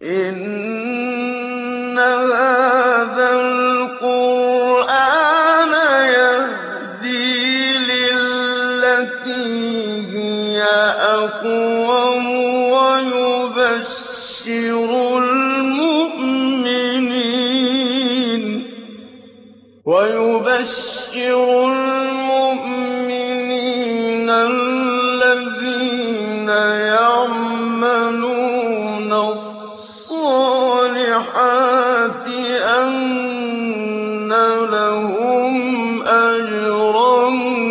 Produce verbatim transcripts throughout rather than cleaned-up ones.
إِنَّ هَٰذَا الْقُرْآنَ يَهْدِي لِلَّتِي هِيَ أَقْوَمُ وَيُبَشِّرُ الْمُؤْمِنِينَ الَّذِينَ يَعْمَلُونَ الصَّالِحَاتِ أَنَّ لَهُمْ أَجْرًا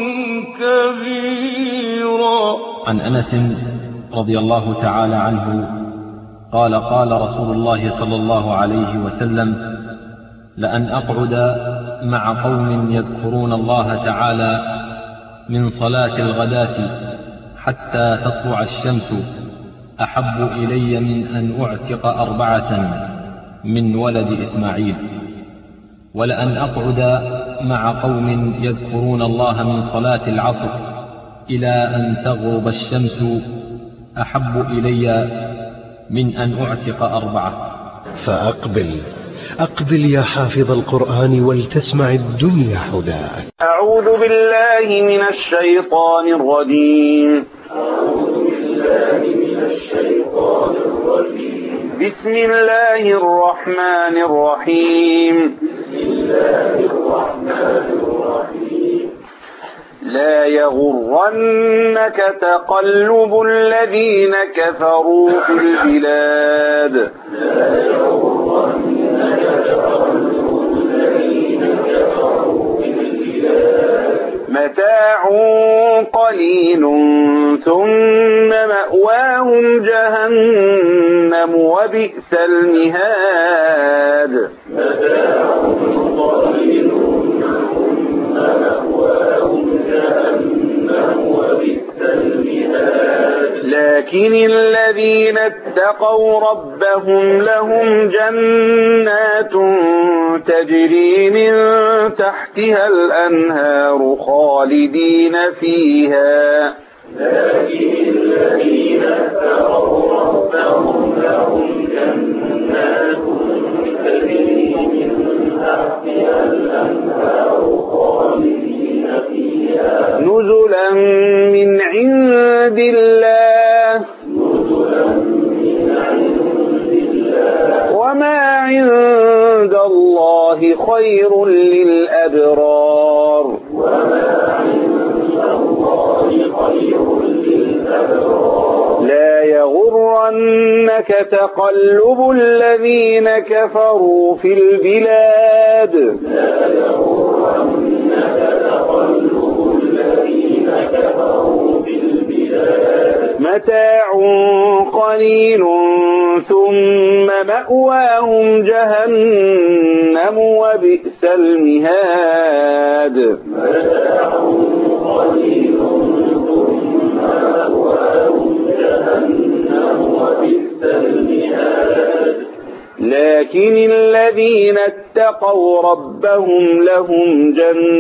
كَبِيرًا. عن أنس رضي الله تعالى عنه قال قال رسول الله صلى الله عليه وسلم: لأن أقعد مع قوم يذكرون الله تعالى من صلاة الغداة حتى تطلع الشمس أحب إلي من أن أعتق أربعة من ولد إسماعيل، ولأن أقعد مع قوم يذكرون الله من صلاة العصر إلى أن تغرب الشمس أحب إلي من أن أعتق أربعة. فأقبل أقبل يا حافظ القرآن ولتسمع الدنيا حداك. أعوذ بالله من الشيطان الرجيم. أعوذ بالله من الشيطان الرجيم. بسم الله الرحمن الرحيم. بسم الله الرحمن الرحيم. لا يغرنك تقلب الذين كفروا في البلاد. لا يغرنك تقلب الذين كفروا في البلاد. متاع قليل ثم مأواهم جهنم وبئس المهاد. متاع قليل ثم مأواهم جهنم وبئس المهاد. لكن الذين اتقوا ربهم لهم جنات تجري من تحتها الأنهار خالدين فيها. لكن الذين اتقوا ربهم لهم جنات تجري من تحتها الأنهار خالدين فيها. نزلا من عند الله. نزلا من عند الله. وما عند الله خير للأبرار. وما عند الله خير للأبرار. لا يغرنك تقلب الذين كفروا في البلاد. لا يغرنك تقلب الذين كفروا في البلاد. متاع قليل ثم مأواهم جهنم وبئس المهاد. متاع قليل ثم مأواهم جهنم وبئس المهاد. لكن الذين اتقوا ربهم لهم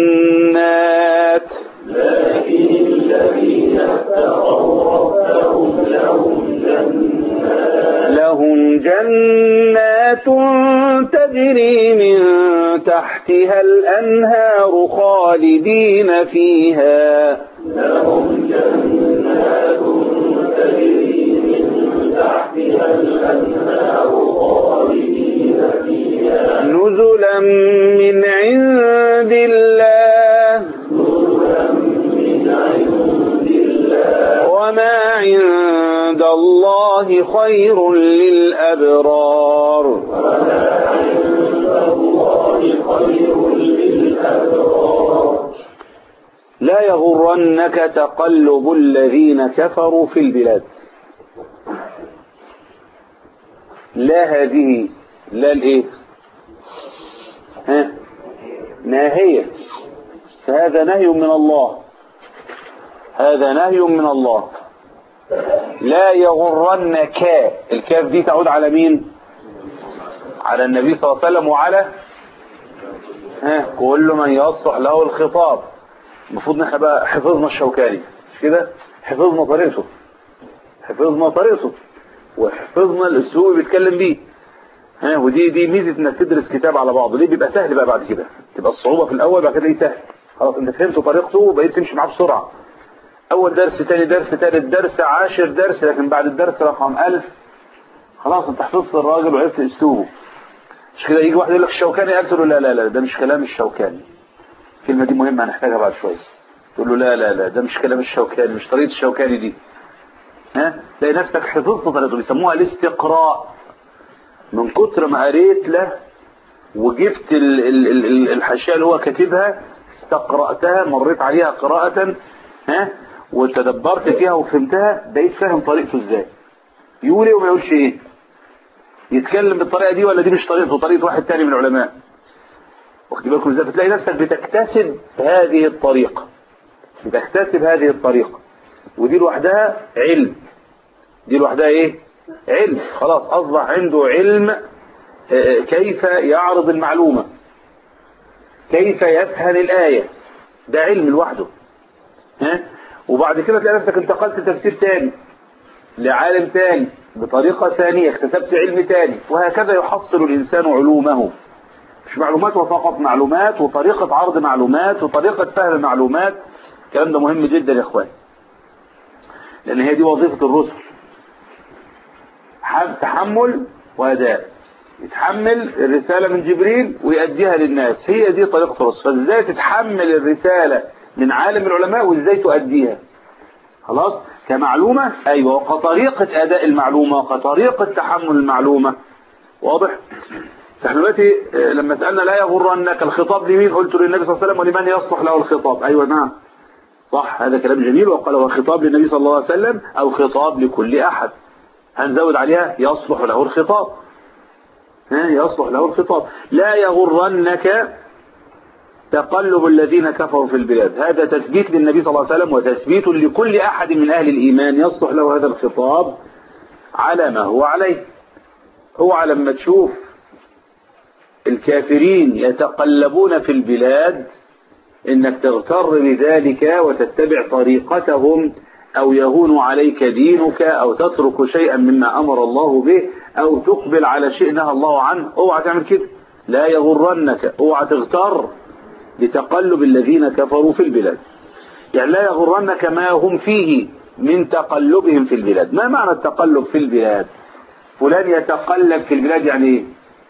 جنات. لكن الذين اتقوا ربهم لهم جنات. لهم جنات تجري من تحتها الأنهار خالدين فيها. لهم جنات تجري من تحتها الأنهار خالدين فيها. نزلا من عند الله. نزلا من عند الله. وما عند الله خير للأبرار. وما عند الله خير للأبرار. لا يغرنك تقلب الذين كفروا في البلاد. لا هذه لا الايه ها ناهية، فهذا نهي من الله. هذا نهي من الله. لا يغرنك، الكاف دي تعود على مين؟ على النبي صلى الله عليه وسلم وعلى ها كل من يصلح له الخطاب. المفروض ان احنا بقى حفظنا الشوكاني، مش كده؟ حفظنا طريقته حفظنا طريقته وحفظنا الاسلوب اللي بيتكلم بيه. ها ودي دي ميزه انك تدرس كتاب على بعضه، ليه بيبقى سهل بقى بعد كده، تبقى الصعوبه في الاول بعد كده دي سهل، خلاص انت فهمت طريقته وبقيت تمشي معاه بسرعه. اول درس ثاني درس ثالث درس عاشر درس، لكن بعد الدرس رقم ألف خلاص انت حفظت الراجل وعرفت اسلوبه. مش كده يجي واحد يقول لك الشوكاني قال له لا لا لا ده مش كلام الشوكاني، الكلمه دي مهمه هنحتاجها بعد شويه. تقول له لا لا لا ده مش كلام الشوكاني، مش طريقه الشوكاني دي. ها تلاقي نفسك حفظت طريقته، بيسموها الاستقراء. من كتر ما قريت له وجبت ال- ال- ال- الحاشيه اللي هو كاتبها استقرأتها، مريت عليها قراءة، ها وتدبرت فيها وفهمتها، بقيت فاهم طريقته ازاي، يقول ايه وما يقولش ايه، يتكلم بالطريقه دي ولا دي مش طريقته، طريقه واحد تاني من العلماء. واخد بالكم ازاي؟ فتلاقي نفسك بتكتسب هذه الطريقه، بتكتسب هذه الطريقه، ودي لوحدها علم، دي لوحدها ايه؟ علم. خلاص اصبح عنده علم كيف يعرض المعلومه، كيف يفهم الايه، ده علم لوحده. ها وبعد كده تلاقي نفسك انتقلت تفسير تاني لعالم تاني بطريقه ثانيه، اكتسبت علم تاني، وهكذا يحصل الانسان علومه. مش معلومات وفقط، معلومات وطريقه عرض معلومات وطريقه فهم معلومات. الكلام ده مهم جدا يا اخوان، لان هي دي وظيفه الرسل، تحمل واداء، يتحمل الرساله من جبريل ويؤديها للناس، هي دي طريقه الرسل. فازاي تتحمل الرساله من عالم العلماء وازاي تؤديها، خلاص كمعلومه، ايوه، وكطريقه اداء المعلومه وكطريقه تحمل المعلومه. واضح؟ فاحنا دلوقتي لما سالنا لا يغرنك، الخطاب لمين؟ قلت للنبي صلى الله عليه وسلم، ولمن يصلح له الخطاب؟ ايوه نعم صح، هذا كلام جميل. وقال هو خطاب للنبي صلى الله عليه وسلم او خطاب لكل احد، هنزود عليها يصلح له الخطاب، ها يصلح له الخطاب. لا يغرنك تقلب الذين كفروا في البلاد، هذا تثبيت للنبي صلى الله عليه وسلم وتثبيت لكل احد من اهل الايمان، يصلح له هذا الخطاب على ما هو عليه. هو لما تشوف الكافرين يتقلبون في البلاد انك تغتر بذلك وتتبع طريقتهم، او يهون عليك دينك، او تترك شيئا مما امر الله به، او تقبل على شيء نهى الله عنه. اوعى تعمل كده، لا يغرنك، اوعى تغتر بتقلب الذين كفروا في البلاد. يعني لا يغرنك ما هم فيه من تقلبهم في البلاد. ما معنى التقلب في البلاد؟ فلان يتقلب في البلاد يعني ايه؟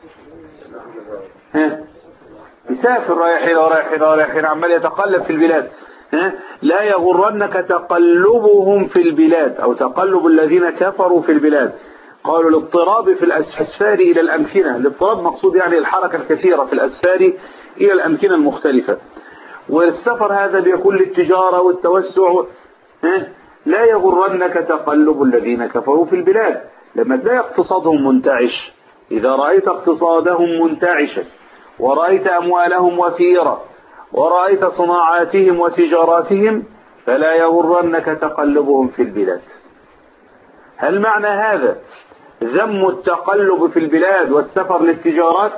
ها يسافر، رايح هنا ورايح هنا ورايح هنا، عمال يتقلب في البلاد. ها لا يغرنك تقلبهم في البلاد او تقلب الذين كفروا في البلاد. قالوا الاضطراب في الاسفار الى الامكنه، الاضطراب مقصود يعني الحركه الكثيره في الاسفار الى الامكنه المختلفه، والسفر هذا بيكون للتجاره والتوسع. ها لا يغرنك تقلب الذين كفروا في البلاد. لما تلاقي اقتصادهم منتعش، اذا رايت اقتصادهم منتعشا ورأيت أموالهم وفيرة ورأيت صناعاتهم وتجاراتهم، فلا يغرنك تقلبهم في البلاد. هل معنى هذا ذم التقلب في البلاد والسفر للتجارات؟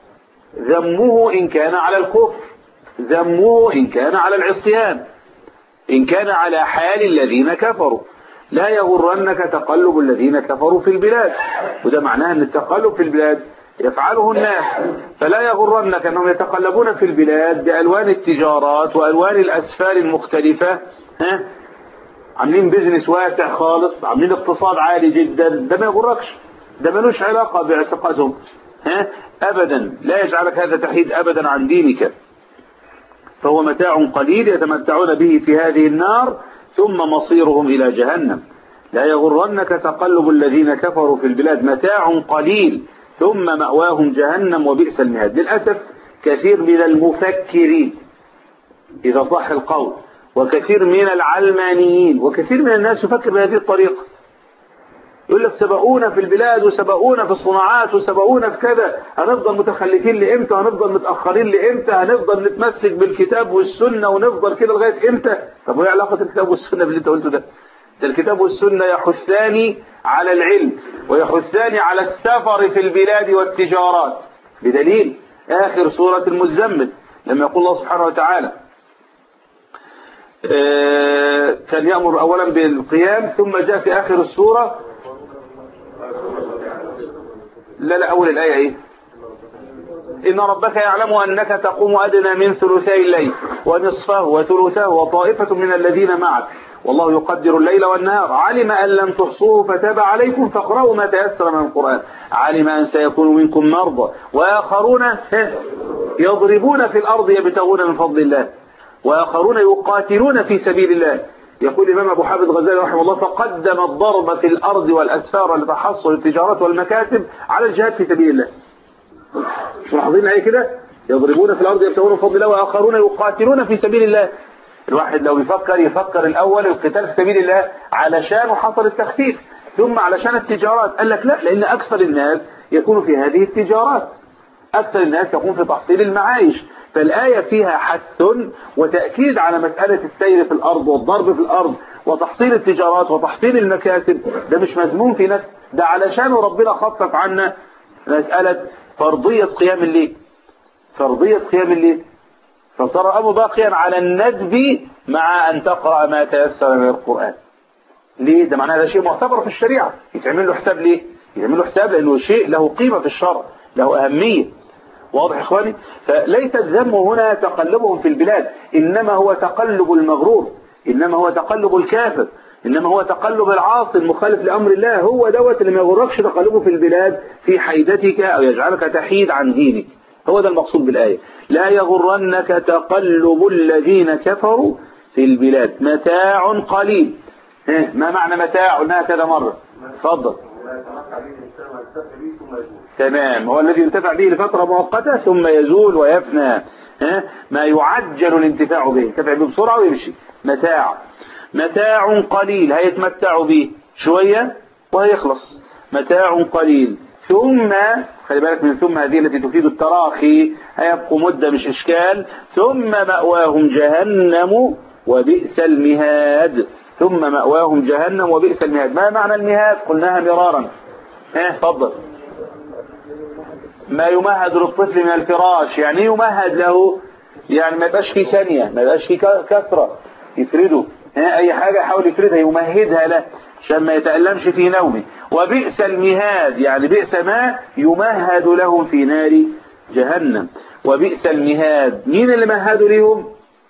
ذمه إن كان على الكفر، ذمه إن كان على العصيان، إن كان على حال الذين كفروا. لا يغرنك تقلب الذين كفروا في البلاد، وده معناه أن التقلب في البلاد يفعله الناس، فلا يغرنك أنهم يتقلبون في البلاد بألوان التجارات وألوان الأسفار المختلفة، ها عاملين بيزنس واسع خالص، عاملين اقتصاد عالي جدا، ده ما يغركش، ده ملوش علاقة باعتقادهم، ها أبدا، لا يجعلك هذا تحيد أبدا عن دينك، فهو متاع قليل يتمتعون به في هذه النار ثم مصيرهم إلى جهنم. لا يغرنك تقلب الذين كفروا في البلاد، متاع قليل ثم مأواهم جهنم وبئس المهاد. للأسف كثير من المفكرين إذا صح القول، وكثير من العلمانيين، وكثير من الناس يفكر بهذه الطريقة، يقول لك سبقونا في البلاد وسبقونا في الصناعات وسبقونا في كذا، هنفضل متخلفين لإمتى؟ هنفضل متأخرين لإمتى؟ هنفضل نتمسك بالكتاب والسنة ونفضل كده لغاية إمتى؟ طب وإيه علاقة الكتاب والسنة باللي أنت قلته ده؟ ده الكتاب والسنة يحثاني على العلم ويحثاني على السفر في البلاد والتجارات، بدليل آخر سورة المزمل لما يقول الله سبحانه وتعالى كان يأمر أولا بالقيام، ثم جاء في آخر السورة لا لا أول الآية إيه؟ إن ربك يعلم أنك تقوم أدنى من ثلثي الليل ونصفه وثلثه وطائفة من الذين معك والله يقدر الليل والنهار علم أن لن تحصوه فتاب عليكم فاقرأوا ما تيسر من القرآن علم أن سيكون منكم مرضى وآخرون يضربون في الأرض يبتغون من فضل الله وآخرون يقاتلون في سبيل الله. يقول الإمام أبو حامد الغزالي رحمه الله فقدم الضرب في الأرض والأسفار لتحصل التجارات والمكاسب على الجهاد في سبيل الله. مش ملاحظين ايه كده؟ يضربون في الارض يبتغون من فضل الله واخرون يقاتلون في سبيل الله. الواحد لو يفكر يفكر الاول القتال في سبيل الله علشان حصل التخفيف ثم علشان التجارات. قال لك لا، لان اكثر الناس يكون في هذه التجارات، اكثر الناس يكون في تحصيل المعايش. فالايه فيها حث وتاكيد على مساله السير في الارض والضرب في الارض وتحصيل التجارات وتحصيل المكاسب. ده مش مذموم في نفسه، ده علشان ربنا خفف عنا مساله فرضية قيام الليل، فرضية قيام الليل، فصار الأمر باقيا على الندب مع أن تقرأ ما تيسر من القرآن. ليه؟ ده معناه هذا شيء معتبر في الشريعة، يتعمل له حساب. ليه؟ يتعمل له حساب لأنه شيء له قيمة في الشرع، له أهمية. واضح يا إخواني؟ فليس الذم هنا تقلبهم في البلاد، إنما هو تقلب المغرور، إنما هو تقلب الكافر، إنما هو تقلب العاصي المخالف لأمر الله. هو دوت اللي ما يغركش تقلبه في البلاد في حيدتك أو يجعلك تحيد عن دينك. هو ده المقصود بالآية. لا يغرنك تقلب الذين كفروا في البلاد متاع قليل. ما معنى متاع؟ قلناها كذا مرة. اتفضل. تمام، هو الذي ينتفع به لفترة مؤقتة ثم يزول ويفنى. ما يعجل الانتفاع به، ينتفع به بسرعة ويمشي. متاع متاع قليل، هيتمتعوا به شوية وهيخلص. متاع قليل ثم، خلي بالك من ثم هذه التي تفيد التراخي، هيبقوا مدة مش إشكال. ثم مأواهم جهنم وبئس المهاد. ثم مأواهم جهنم وبئس المهاد. ما معنى المهاد؟ قلناها مرارا. ها تفضل. ما يمهد للطفل من الفراش. يعني يمهد له؟ يعني ما يبقاش فيه ثانية، ما يبقاش فيه كثرة، يفرده. اي حاجة يحاول يفردها يمهدها له عشان ما يتألمش في نومه. وبئس المهاد يعني بئس ما يمهد لهم في نار جهنم. وبئس المهاد. مين اللي مهدوا لهم؟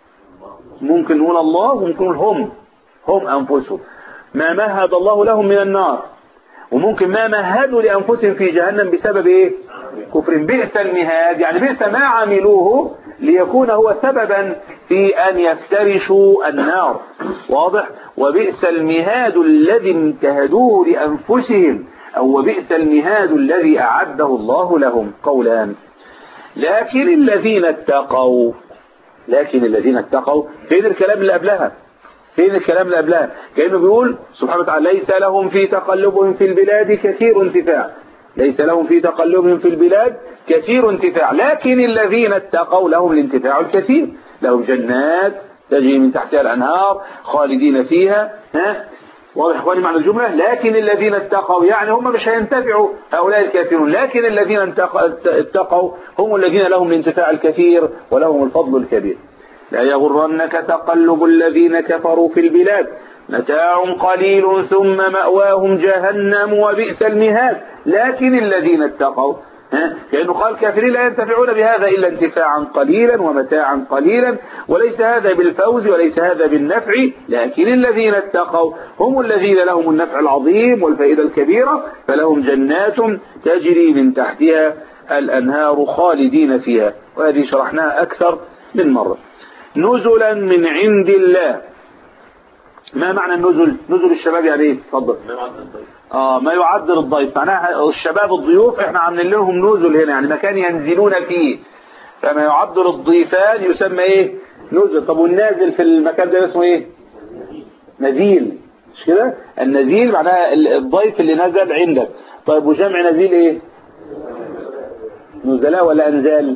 ممكن نقول الله وممكن نقول هم هم أنفسهم. ما مهد الله لهم من النار، وممكن ما مهدوا لأنفسهم في جهنم بسبب ايه؟ كفر. بئس المهاد يعني بئس ما عملوه ليكون هو سببا في أن يفترشوا النار. واضح؟ وبئس المهاد الذي امتهدوه لأنفسهم، أو وبئس المهاد الذي أعده الله لهم. قولان. لكن الذين اتقوا، لكن الذين اتقوا، فين الكلام اللي قبلها؟ فين الكلام اللي قبلها؟ كأنه بيقول سبحانه وتعالى ليس لهم في تقلبهم في البلاد كثير انتفاع، ليس لهم في تقلبهم في البلاد كثير انتفاع، لكن الذين اتقوا لهم الانتفاع الكثير، لهم جنات تجري من تحتها الأنهار خالدين فيها. ها واضح يا اخواني معنى الجملة؟ لكن الذين اتقوا يعني هم مش هينتفعوا هؤلاء الكافرون، لكن الذين اتقوا هم الذين لهم الانتفاع الكثير ولهم الفضل الكبير. لا يغرنك تقلب الذين كفروا في البلاد متاع قليل ثم مأواهم جهنم وبئس المهاد. لكن الذين اتقوا، لأنه قال الكافرين لا ينتفعون بهذا إلا انتفاعا قليلا ومتاعا قليلا، وليس هذا بالفوز وليس هذا بالنفع، لكن الذين اتقوا هم الذين لهم النفع العظيم والفائدة الكبيرة، فلهم جنات تجري من تحتها الأنهار خالدين فيها. وهذه شرحناها أكثر من مرة. نزلا من عند الله. ما معنى النزل؟ نزل الشباب يعني ايه؟ اتفضل. اه ما يعدل الضيف، معناها الشباب الضيوف احنا عاملين لهم نزل هنا، يعني مكان ينزلون فيه، فما يعدل الضيفان يسمى ايه؟ نزل. طب والنازل في المكان ده اسمه ايه؟ نزيل، مش كده؟ النزيل معناها الضيف اللي نزل عندك. طيب وجمع نزيل ايه؟ نزلاء ولا انزال؟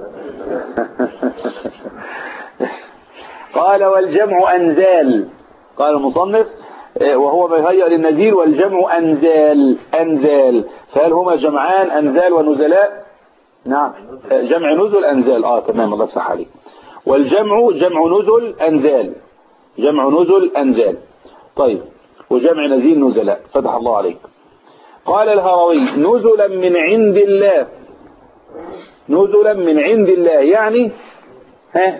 قال والجمع أنزال، قال المصنف وهو ما يهيأ للنزيل والجمع أنزال. أنزال فهل هما جمعان أنزال ونزلاء؟ نعم جمع نزل أنزال. آه تمام الله يصح عليك. والجمع جمع نزل أنزال، جمع نزل أنزال. طيب وجمع نزيل نزلاء، فتح الله عليك. قال الهروي نزلا من عند الله، نزلا من عند الله يعني ها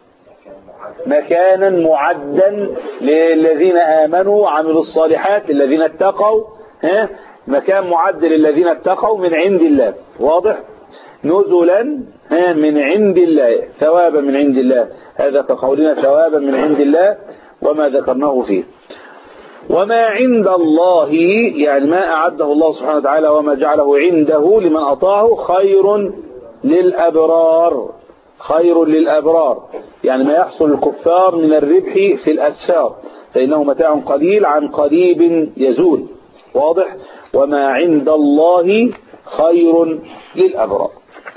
مكانا معدا للذين آمنوا وعملوا الصالحات الذين اتقوا، ها مكان معد للذين اتقوا من عند الله. واضح؟ نزلا ها من عند الله، ثوابا من عند الله، هذا كقولنا ثوابا من عند الله وما ذكرناه فيه. وما عند الله يعني ما أعده الله سبحانه وتعالى وما جعله عنده لمن أطاعه خير للأبرار، خير للأبرار يعني ما يحصل الكفار من الربح في الأسفار فإنه متاع قليل عن قريب يزول. واضح؟ وما عند الله خير للأبرار.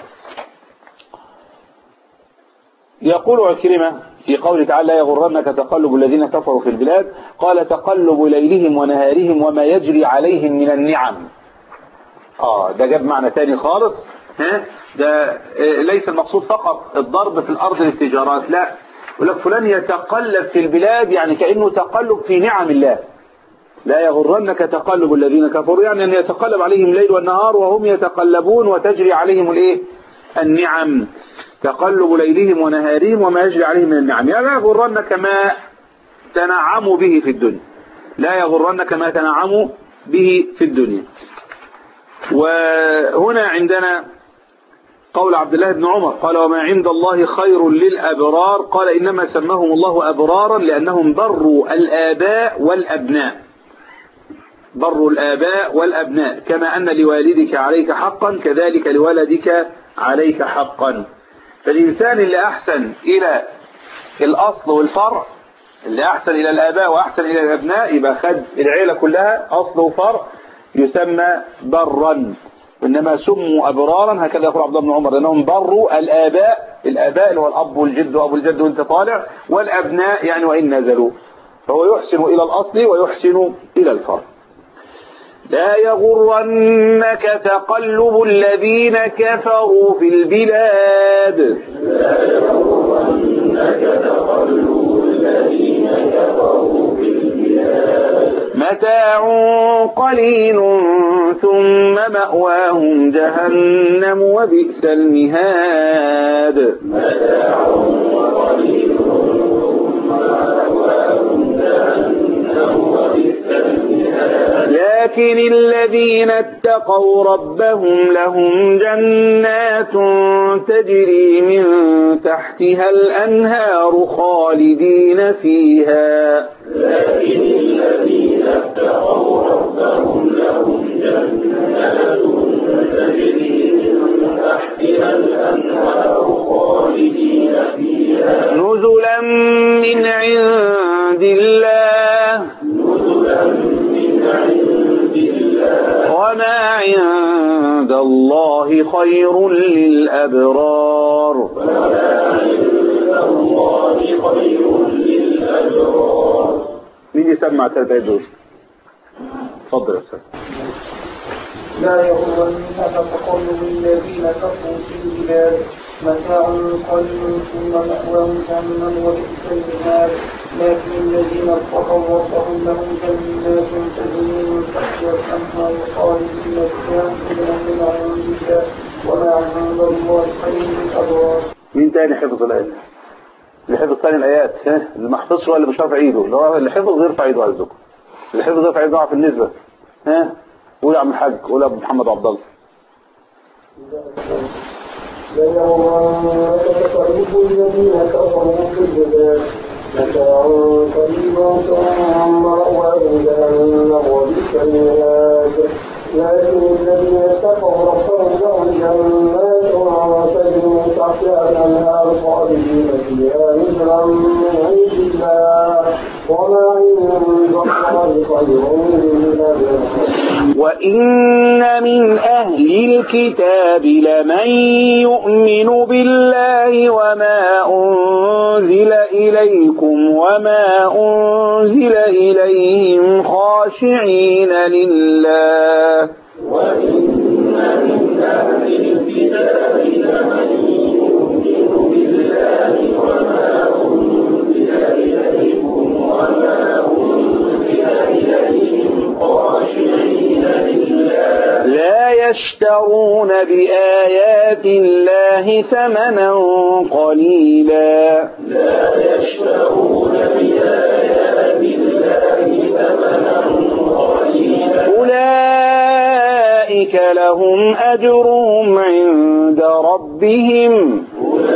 يقول عكرمة في قوله تعالى لا يغرنك تقلب الذين كفروا في البلاد، قال تقلب ليلهم ونهارهم وما يجري عليهم من النعم. آه ده جاب معنى تاني خالص. ها ده ليس المقصود فقط الضرب في الأرض للتجارات، لا، يقول لك فلان يتقلب في البلاد يعني كأنه تقلب في نعم الله. لا يغرنك تقلب الذين كفروا يعني أن يتقلب عليهم ليل والنهار وهم يتقلبون وتجري عليهم الايه النعم. تقلب ليلهم ونهارهم وما يجري عليهم من النعم يعني لا يغرنك ما تنعموا به في الدنيا، لا يغرنك ما تنعموا به في الدنيا. وهنا عندنا قول عبد الله بن عمر قال وما عند الله خير للأبرار، قال إنما سماهم الله أبرارا لأنهم بروا الآباء والأبناء، بروا الآباء والأبناء كما أن لوالدك عليك حقا كذلك لولدك عليك حقا. فالإنسان اللي أحسن إلى الأصل والفرع، اللي أحسن إلى الآباء وأحسن إلى الأبناء يبقى خد العيلة كلها أصل وفرع يسمى برا، وإنما سموا أبرارا هكذا يقول عبد الله بن عمر لأنهم بروا الآباء، الآباء اللي هو الأب والجد وأبو الجد وانت طالع، والأبناء يعني وإن نزلوا، فهو يحسن إلى الأصل ويحسن إلى الفرع. لا يغرنك تقلب الذين كفروا في البلاد، لا يغرنك تقلب الذين كفروا في البلاد، متاع قليل ثم مأواهم جهنم وبئس المهاد. متاع قليل ثم مأواهم جهنم وبئس المهاد. لكن الذين اتقوا ربهم لهم جنات تجري من تحتها الأنهار خالدين فيها. لكن الذين اتقوا ربهم لهم جنات تجري من تحتها الأنهار خالدين فيها نزلا من عند الله، نزلا من عند الله، وما عند الله خير للأبرار. وما عند الله خير للأبرار. مين يسمع تلاتة دول؟ اتفضل يا استاذ. لا يغرنك تقلب الذين كفروا في البلاد، متاع قليل ثم مأواهم جهنم وبئس المهاد. لكن الذين اتقوا ربهم لهم جنات تجري من تحتها الأنهار خالدين فيها نزلا من عند الله وما عند الله خير للأبرار. مين تاني حفظ الآيات؟ اللي حفظ تاني الآيات، ها؟ اللي ما حفظش ولا مش رافع ايده، اللي هو اللي حفظ يرفع ايده عزكم. اللي حفظ يرفع ايده في النسبة. ها؟ قول يا عم الحاج، قول يا ابو محمد عبد الله. لا يغرنك تقلب الذين كفروا في البلاد، متاع قليل ثم مأواهم جهنم وبئس المهاد. لكن الذين اتقوا ربهم لهم جنات تجري من تحتها الأنهار خالدين فيها نزلا من عند الله وما عند الله خير للأبرار. وإن من أهل الكتاب لمن يؤمن بالله وما أنزل إليكم وما أنزل إليهم خاشعين لله. وإن من أهل الكتاب لمن يؤمن بالله وما أنزل إليكم وما أنزل إليهم خاشعين لله يشترون بآيات الله ثمنا قليلا لا يشترون بآيات الله ثمنا قليلا أولئك لهم أجرهم عند ربهم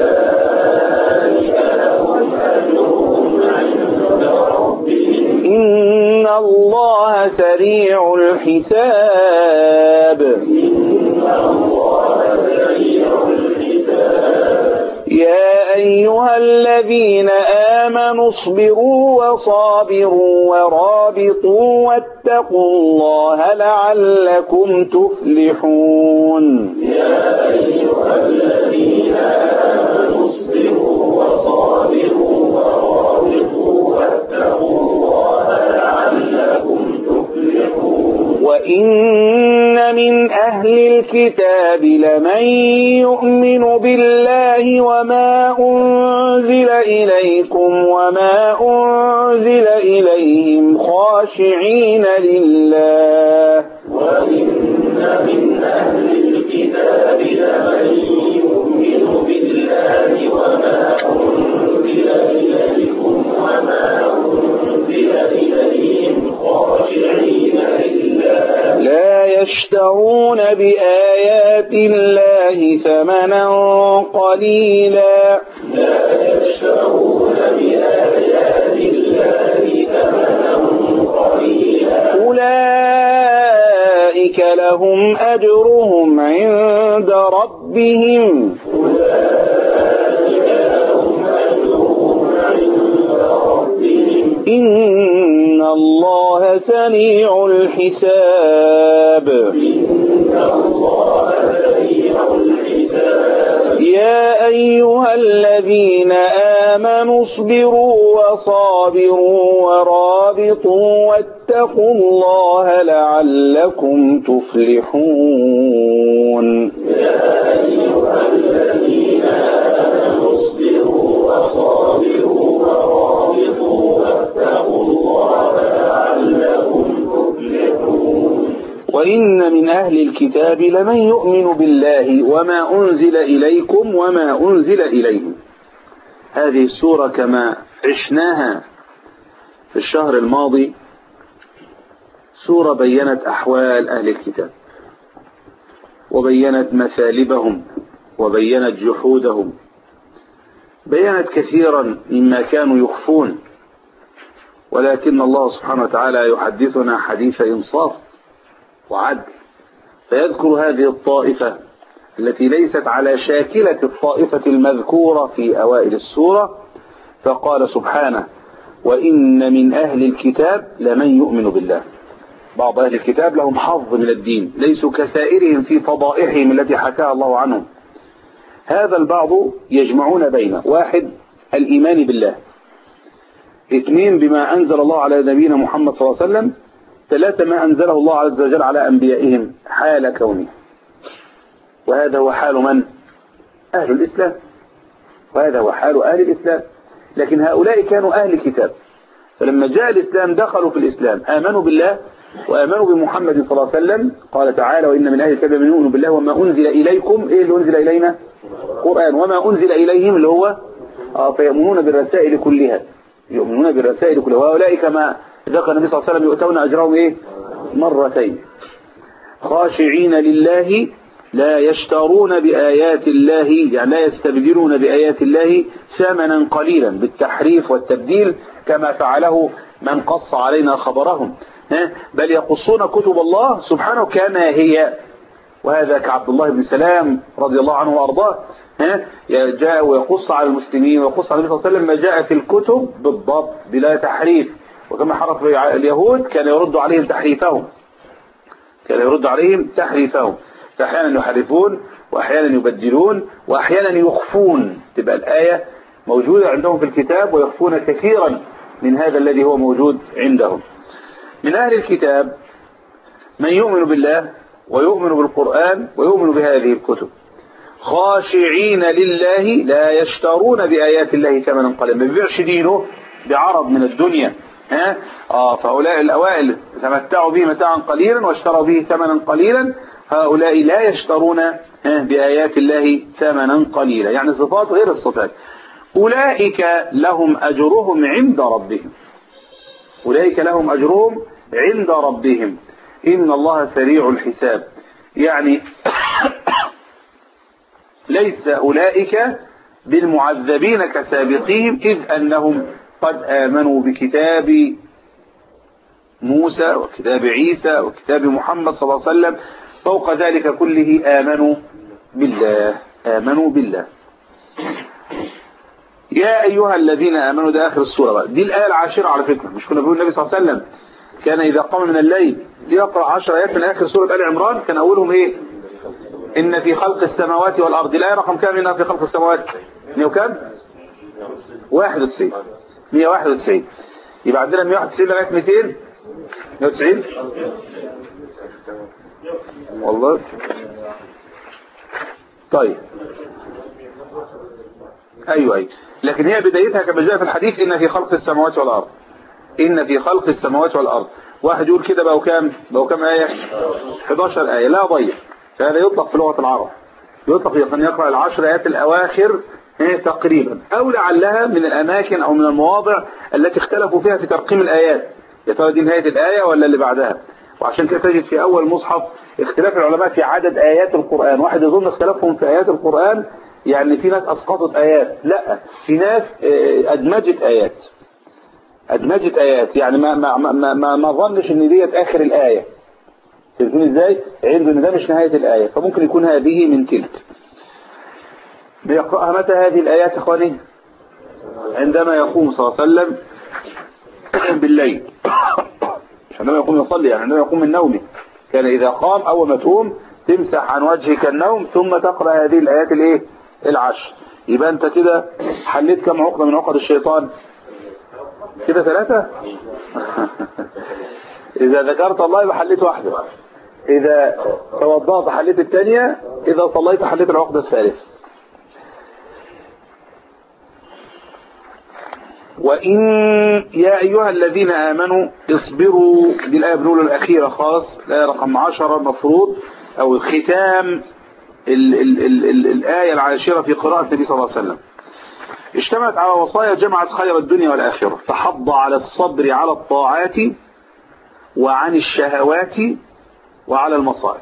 أولئك لهم أجرهم عند ربهم إن الله سريع الحساب إن الله سريع الحساب يا أيها الذين آمنوا اصبروا وصابروا ورابطوا واتقوا الله لعلكم تفلحون يا أيها الذين آمنوا اصبروا وصابروا ورابطوا واتقوا الله لعلكم تفلحون وإن من أهل الكتاب لمن يؤمن بالله وما أنزل إليكم وما أنزل إليهم خاشعين لله وإن من أهل الكتاب لمن يؤمن بالله وما أنزل إليكم وما أنزل إليهم خاشعين لله لا يشترون بآيات الله ثمنا قليلا لا يشترون بآيات الله ثمنا قليلا أولئك لهم أجرهم عند ربهم أولئك لهم أجرهم عند ربهم إن الله سريع الحساب إن الله سريع الحساب يا أيها الذين آمنوا اصبروا وصابروا ورابطوا واتقوا الله لعلكم تفلحون يا أيها الذين آمنوا اصبروا وصابروا ورابطوا واتقوا الله لعلكم تفلحون وإن من أهل الكتاب لمن يؤمن بالله وما أنزل إليكم وما أنزل إليهم. هذه السورة كما عشناها في الشهر الماضي سورة بيّنت أحوال أهل الكتاب وبيّنت مثالبهم وبيّنت جحودهم، بيّنت كثيرا مما كانوا يخفون، ولكن الله سبحانه وتعالى يحدثنا حديث إنصاف وعدل، فيذكر هذه الطائفة التي ليست على شاكلة الطائفة المذكورة في أوائل السورة، فقال سبحانه: وإن من أهل الكتاب لمن يؤمن بالله. بعض أهل الكتاب لهم حظ من الدين، ليسوا كسائرهم في فضائحهم التي حكاها الله عنهم. هذا البعض يجمعون بين واحد الإيمان بالله، اثنين بما أنزل الله على نبينا محمد صلى الله عليه وسلم، ثلاثة ما أنزله الله عز وجل على أنبيائهم حال كونه. وهذا هو حال من؟ أهل الإسلام، وهذا هو حال أهل الإسلام. لكن هؤلاء كانوا أهل الكتاب، فلما جاء الإسلام دخلوا في الإسلام، آمنوا بالله وآمنوا بمحمد صلى الله عليه وسلم. قال تعالى: وإن من أهل الكتاب من يؤمن بالله وما أنزل إليكم. إيه اللي أنزل إلينا؟ قرآن. وما أنزل إليهم اللي هو آه فيؤمنون بالرسائل كلها، يؤمنون بالرسائل كلها. وهؤلاء كما ذكر النبي صلى الله عليه وسلم يؤتون أجرهم إيه؟ مرتين. خاشعين لله لا يشترون بآيات الله، يعني لا يستبدلون بآيات الله ثمنا قليلا بالتحريف والتبديل كما فعله من قص علينا خبرهم، بل يقصون كتب الله سبحانه كما هي. وهذا كعبد الله بن سلام رضي الله عنه وأرضاه، جاء ويقص على المسلمين ويقص على النبي صلى الله عليه وسلم ما جاء في الكتب بالضبط بلا تحريف. وكما حرف اليهود كان يرد عليهم تحريفهم، كان يرد عليهم تحريفهم، فأحيانا يحرفون وأحيانا يبدلون وأحيانا يخفون. تبقى الآية موجودة عندهم في الكتاب ويخفون كثيرا من هذا الذي هو موجود عندهم. من أهل الكتاب من يؤمن بالله ويؤمن بالقرآن ويؤمن بهذه الكتب، خاشعين لله لا يشترون بآيات الله ثمنا قليلا، ما بيبيعش دينه بعرض من الدنيا. ها اه فهؤلاء الأوائل تمتعوا به متاعا قليلا واشتروا به ثمنا قليلا، هؤلاء لا يشترون بآيات الله ثمنا قليلا، يعني صفات غير الصفات. أولئك لهم أجرهم عند ربهم، أولئك لهم أجرهم عند ربهم إن الله سريع الحساب. يعني ليس أولئك بالمعذبين كسابقيهم، إذ أنهم قد آمنوا بكتاب موسى وكتاب عيسى وكتاب محمد صلى الله عليه وسلم، فوق ذلك كله آمنوا بالله، آمنوا بالله. يا أيها الذين آمنوا، ده آخر السورة بقى. دي الآية العاشرة على فكرة، مش كنا بنقول النبي صلى الله عليه وسلم كان إذا قام من الليل يقرأ عشر آيات من آخر سورة آل عمران، كان أولهم إيه؟ إن في خلق السماوات والأرض. الآية رقم كام؟ إن في خلق السماوات مئة وكام؟ واحد وتسعين، مئة وواحد وتسعين. يبقى عندنا مئة وواحد وتسعين لغاية مئتين، مئة وتسعين والله. طيب أيوة أيوة، لكن هي بدايتها كما جاء في الحديث إن في خلق السماوات والأرض، إن في خلق السماوات والأرض. واحد يقول كده بقوا كام؟ بقوا كام آية؟ إحدى عشرة آية، لا ضيع. فهذا يطلق في لغة العرب، يطلق أن يقرأ العشر آيات الأواخر تقريبا، أو لعلها من الأماكن أو من المواضع التي اختلفوا فيها في ترقيم الآيات، يا ترى دي نهاية الآية ولا اللي بعدها. وعشان كده تجد في أول مصحف اختلاف العلماء في عدد آيات القرآن. واحد يظن اختلافهم في آيات القرآن يعني في ناس أسقطت آيات، لا، في ناس أدمجت آيات، أدمجت آيات، يعني ما ما ما ما, ما ظنش إن ديت آخر الآية. تفهمون إزاي؟ عنده إن ده مش نهاية الآية، فممكن يكون هذه من تلك. بيقرأها متى هذه الآيات يا إخواني؟ عندما يقوم صلى الله عليه وسلم بالليل، مش عندما يقوم يصلي، يعني عندما يقوم من نومه. كان إذا قام أول ما تقوم تمسح عن وجهك النوم ثم تقرأ هذه الآيات الإيه؟ العشر. يبقى أنت كده حليت كم عقدة من عقد الشيطان؟ كده ثلاثة. إذا ذكرت الله يبقى حليت واحدة، إذا توضأت حليت الثانية، إذا صليت حليت العقدة الثالثة. وإن يا أيها الذين آمنوا اصبروا، دي الآية بنقول الأخيرة خالص، الآية رقم عشرة المفروض، أو الختام ال ال ال ال الآية العاشرة في قراءة النبي صلى الله عليه وسلم. اشتملت على وصايا جمعت خير الدنيا والآخرة، فحض على الصبر على الطاعات وعن الشهوات وعلى المصائب.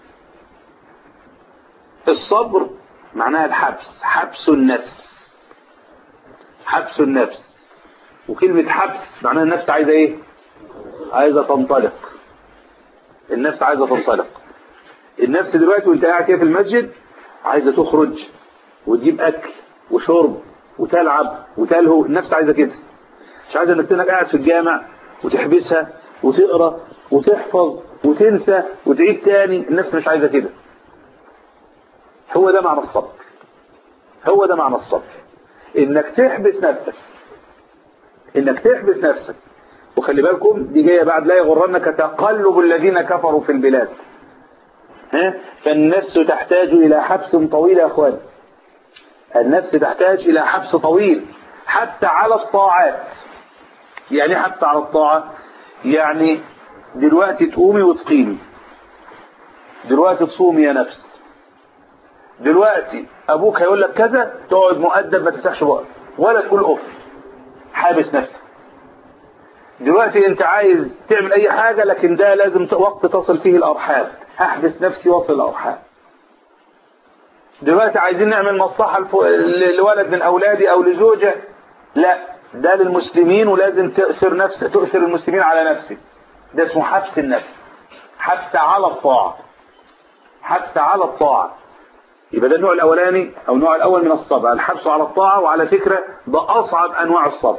الصبر معناها الحبس، حبس النفس، حبس النفس. وكلمة حبس معناها النفس عايزة ايه؟ عايزة تنطلق، النفس عايزة تنطلق. النفس دلوقتي وانت قاعد كده في المسجد عايزة تخرج وتجيب اكل وشرب وتلعب وتلهو، النفس عايزة كده. مش عايزة انك تنك قاعد في الجامع وتحبسها وتقرأ وتحفظ وتنسى وتعيد تاني، النفس مش عايزة كده. هو ده معنى الصبر، هو ده معنى الصبر، انك تحبس نفسك، انك تحبس نفسك. وخلي بالكم دي جايه بعد لا يغرنك تقلب الذين كفروا في البلاد. ها؟ فالنفس تحتاج الى حبس طويل يا اخوان، النفس تحتاج الى حبس طويل، حبس على الطاعات. يعني حبس على الطاعه، يعني دلوقتي تقومي وتقيمي، دلوقتي تصومي يا نفس، دلوقتي ابوك هيقول لك كذا تقعد مؤدب ما تفتحش بقك ولا تقول اوف، حابس نفسك. دلوقتي انت عايز تعمل اي حاجة لكن ده لازم وقت تصل فيه الارحام، هحبس نفسي وصل الارحام. دلوقتي عايزين نعمل مصلحة لولد من اولادي او لزوجة، لا، ده للمسلمين ولازم تؤثر نفسك، تؤثر المسلمين على نفسك. ده اسمه حبس النفس، حبس على الطاعة، حبس على الطاعة. يبقى ده النوع الاولاني او النوع الاول من الصبر، الحبس على الطاعة. وعلى فكرة ده اصعب انواع الصبر،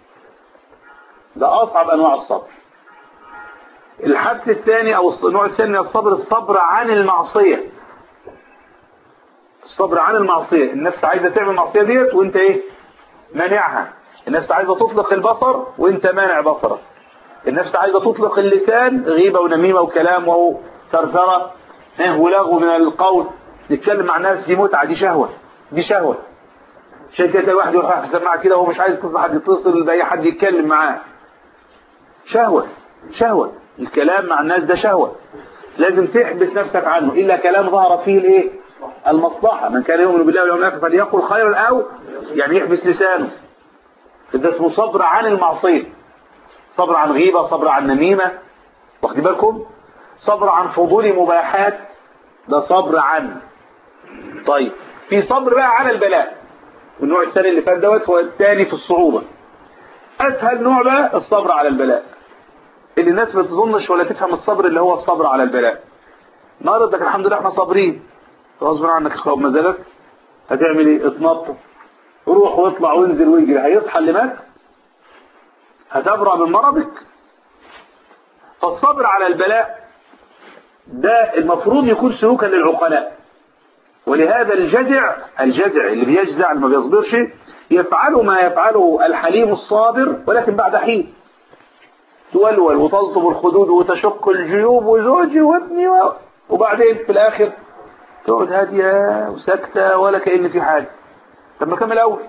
ده اصعب انواع الصبر. الحبس الثاني او النوع الثاني من الصبر، الصبر عن المعصية، الصبر عن المعصية. النفس عايزة تعمل المعصية ديت وانت ايه؟ مانعها. النفس عايزة تطلق البصر وانت مانع بصرك. النفس عايزة تطلق اللسان، غيبة ونميمة وكلام وثرثرة ولغو من القول، نتكلم مع الناس، دي متعة، دي شهوة، دي شهوة. عشان كده واحد يروح يسمع كده وهو مش عايز يتصل حد، يتصل باي حد يتكلم معاه، شهوة، شهوة. الكلام مع الناس ده شهوة. لازم تحبس نفسك عنه إلا كلام ظهر فيه الايه المصلحة. من كان يؤمن بالله واليوم الآخر فليقل خيرا أو يعني يحبس لسانه. ده اسمه صبر عن المعصية، صبر عن غيبة، صبر عن نميمة، واخد بالكم، صبر عن فضول مباحات، ده صبر عن. طيب في صبر بقى على البلاء، والنوع الثاني اللي فات دوت هو الثاني في الصعوبة. أسهل نوع بقى الصبر على البلاء، اللي الناس ما تظنش ولا تفهم الصبر اللي هو الصبر على البلاء. ناردك الحمد لله احنا صابرين، غصب عنك اخوة بمزاجك هتعمل ايه؟ اتنطط، روح واطلع وانزل ويجري، هيصحى اللي مات؟ هتبرأ من مرضك؟ فالصبر على البلاء ده المفروض يكون سلوكا للعقلاء. ولهذا الجزع الجزع اللي بيجزع اللي ما بيصبرش يفعل ما يفعله الحليم الصابر، ولكن بعد حين تولول وتلطم الخدود وتشق الجيوب وزوجي وابني و... وبعدين في الآخر تقعد هادية وساكتة ولا كأن في حاجة. طب ما كمل أول،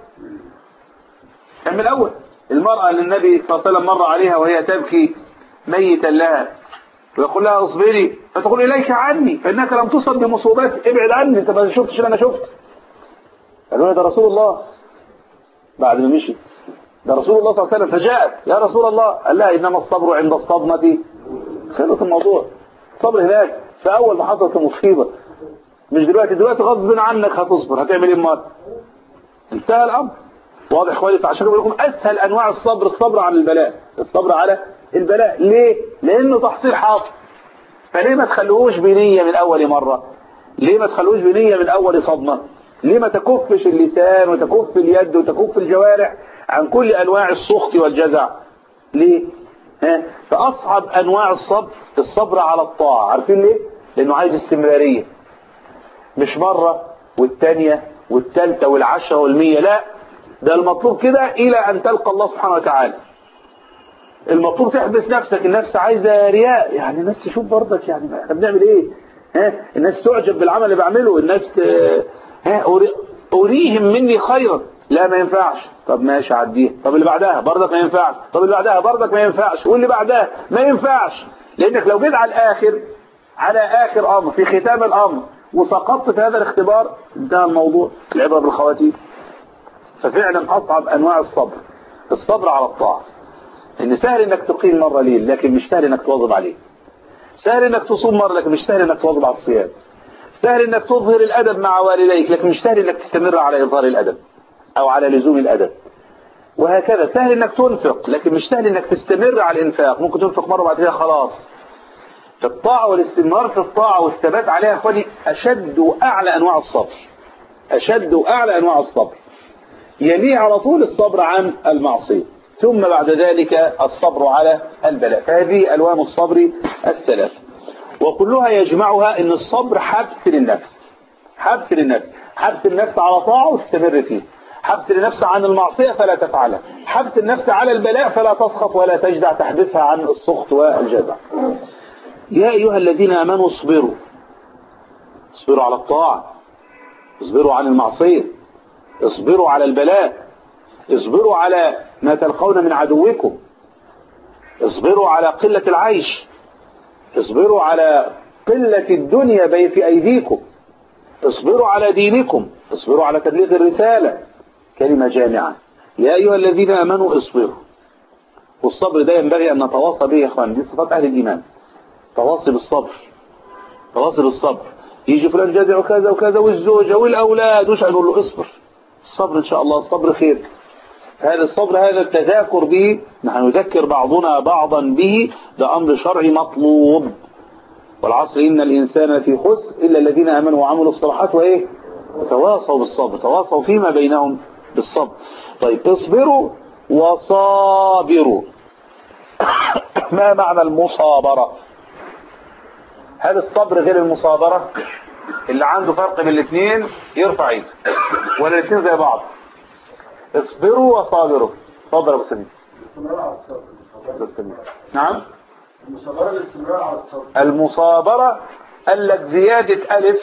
كمل أول. المرأة اللي النبي صلى الله عليه وسلم مر عليها وهي تبكي ميتا لها ويقول لها اصبري، فتقول إليك عني فإنك لم تصب بمصوبات، ابعد عني انت ما شفتش اللي أنا شفت. قالوا ده رسول الله بعد ما مشي، ده رسول الله صلى الله عليه وسلم. فجاءت يا رسول الله، قال لها إنما الصبر عند الصدمة. خلص الموضوع، صبر هناك في أول ما حصلت المصيبة، مش دلوقتي. دلوقتي غصب عنك هتصبر، هتعمل ايه امال؟ انتهى الأمر. واضح اخواني؟ فعشان اقول لكم اسهل انواع الصبر الصبر على البلاء، الصبر على البلاء. ليه؟ لانه تحصيل حاصل. فليه ما تخلوهوش بنية من اول مرة؟ ليه ما تخلوهوش بنية من اول صدمة؟ ليه ما تكفش اللسان وتكف اليد وتكف الجوارح عن كل انواع السخط والجزع؟ ليه؟ ها؟ فاصعب انواع الصبر الصبر على الطاعة. عارفين ليه؟ لانه عايز استمرارية، مش مرة والتانية والتالتة والعشرة والمية، لا، ده المطلوب كده إلى أن تلقى الله سبحانه وتعالى. المطلوب تحبس نفسك، النفس عايزة رياء، يعني الناس تشوف برضك يعني احنا بنعمل ايه، ها؟ الناس تعجب بالعمل اللي بعمله، الناس ت... ها أري... أريهم مني خيرا، لا ما ينفعش، طب ماشي عديها، طب اللي بعدها برضك ما ينفعش، طب اللي بعدها برضك ما ينفعش، واللي بعدها ما ينفعش. لأنك لو جيت على الآخر، على آخر أمر في ختام الأمر وسقطت في هذا الاختبار، انتهى الموضوع، العبرة بالخواتيم. ففعلا أصعب أنواع الصبر الصبر على الطاعة. إن سهل إنك تقيم مرة ليل لكن مش سهل إنك تواظب عليه. سهل إنك تصوم مرة لكن مش سهل إنك تواظب على الصيام. سهل إنك تظهر الأدب مع والديك لكن مش سهل إنك تستمر على إظهار الأدب أو على لزوم الأدب. وهكذا سهل إنك تنفق لكن مش سهل إنك تستمر على الإنفاق. ممكن تنفق مرة بعد كده خلاص. فالطاعة والاستمرار في الطاعة والثبات عليها يا أخواني أشد وأعلى أنواع الصبر. أشد وأعلى أنواع الصبر. يليه على طول الصبر عن المعصية، ثم بعد ذلك الصبر على البلاء. فهذه ألوان الصبر الثلاث، وكلها يجمعها أن الصبر حبس للنفس. حبس للنفس، حبس النفس على طاعة واستمر فيه، حبس النفس عن المعصية فلا تفعلها، حبس النفس على البلاء فلا تسخط ولا تجزع، تحبسها عن السخط والجزع. يا أيها الذين آمنوا اصبروا، اصبروا على الطاعة، اصبروا عن المعصية، اصبروا على البلاء، اصبروا على ما تلقون من عدوكم، اصبروا على قلة العيش، اصبروا على قلة الدنيا بين في أيديكم، اصبروا على دينكم، اصبروا على تبليغ الرسالة. كلمة جامعة. يا أيها الذين آمنوا اصبروا. والصبر ده ينبغي أن نتواصى به يا أخوان، دي صفات أهل الإيمان. تواصي بالصبر، تواصي بالصبر. يجي فلان جازع وكذا وكذا والزوجة والأولاد وش نقول له اصبر، الصبر إن شاء الله الصبر خير. هذا الصبر هذا التذاكر به، نحن نذكر بعضنا بعضا به، ده أمر شرعي مطلوب. والعصر إن الإنسان في خسر إلا الذين آمنوا وعملوا الصالحات وإيه وتواصوا بالصبر، تواصوا فيما بينهم بالصبر. طيب اصبروا وصابروا. ما معنى المصابرة؟ هل الصبر غير المصابرة؟ اللي عنده فرق بين الاثنين يرفع ايده، ولا الاثنين زي بعض؟ اصبروا وصابروا. اتفضل يا ابو سمير. الاستمرار على الصبر. نعم. المصابرة الاستمرار على الصبر. المصابرة قالت زيادة ألف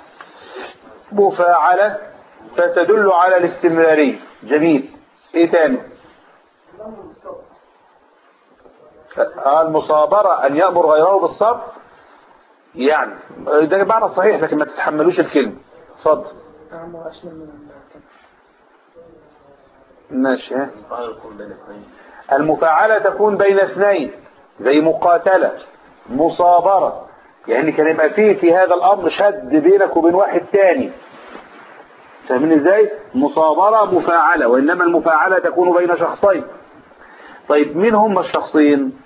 مفاعلة فتدل على الاستمرارية. جميل. ايه تاني؟ المصابرة أن يأمر غيره بالصبر. يعني ده معنى صحيح لكن ما تتحملوش الكلمة. اتفضل. ماشي. ها المفاعلة تكون بين اثنين زي مقاتلة مصابرة، يعني كان يبقى فيه في هذا الامر شد بينك وبين واحد تاني، فاهمين ازاي؟ مصابرة مفاعلة، وانما المفاعلة تكون بين شخصين. طيب مين هم الشخصين؟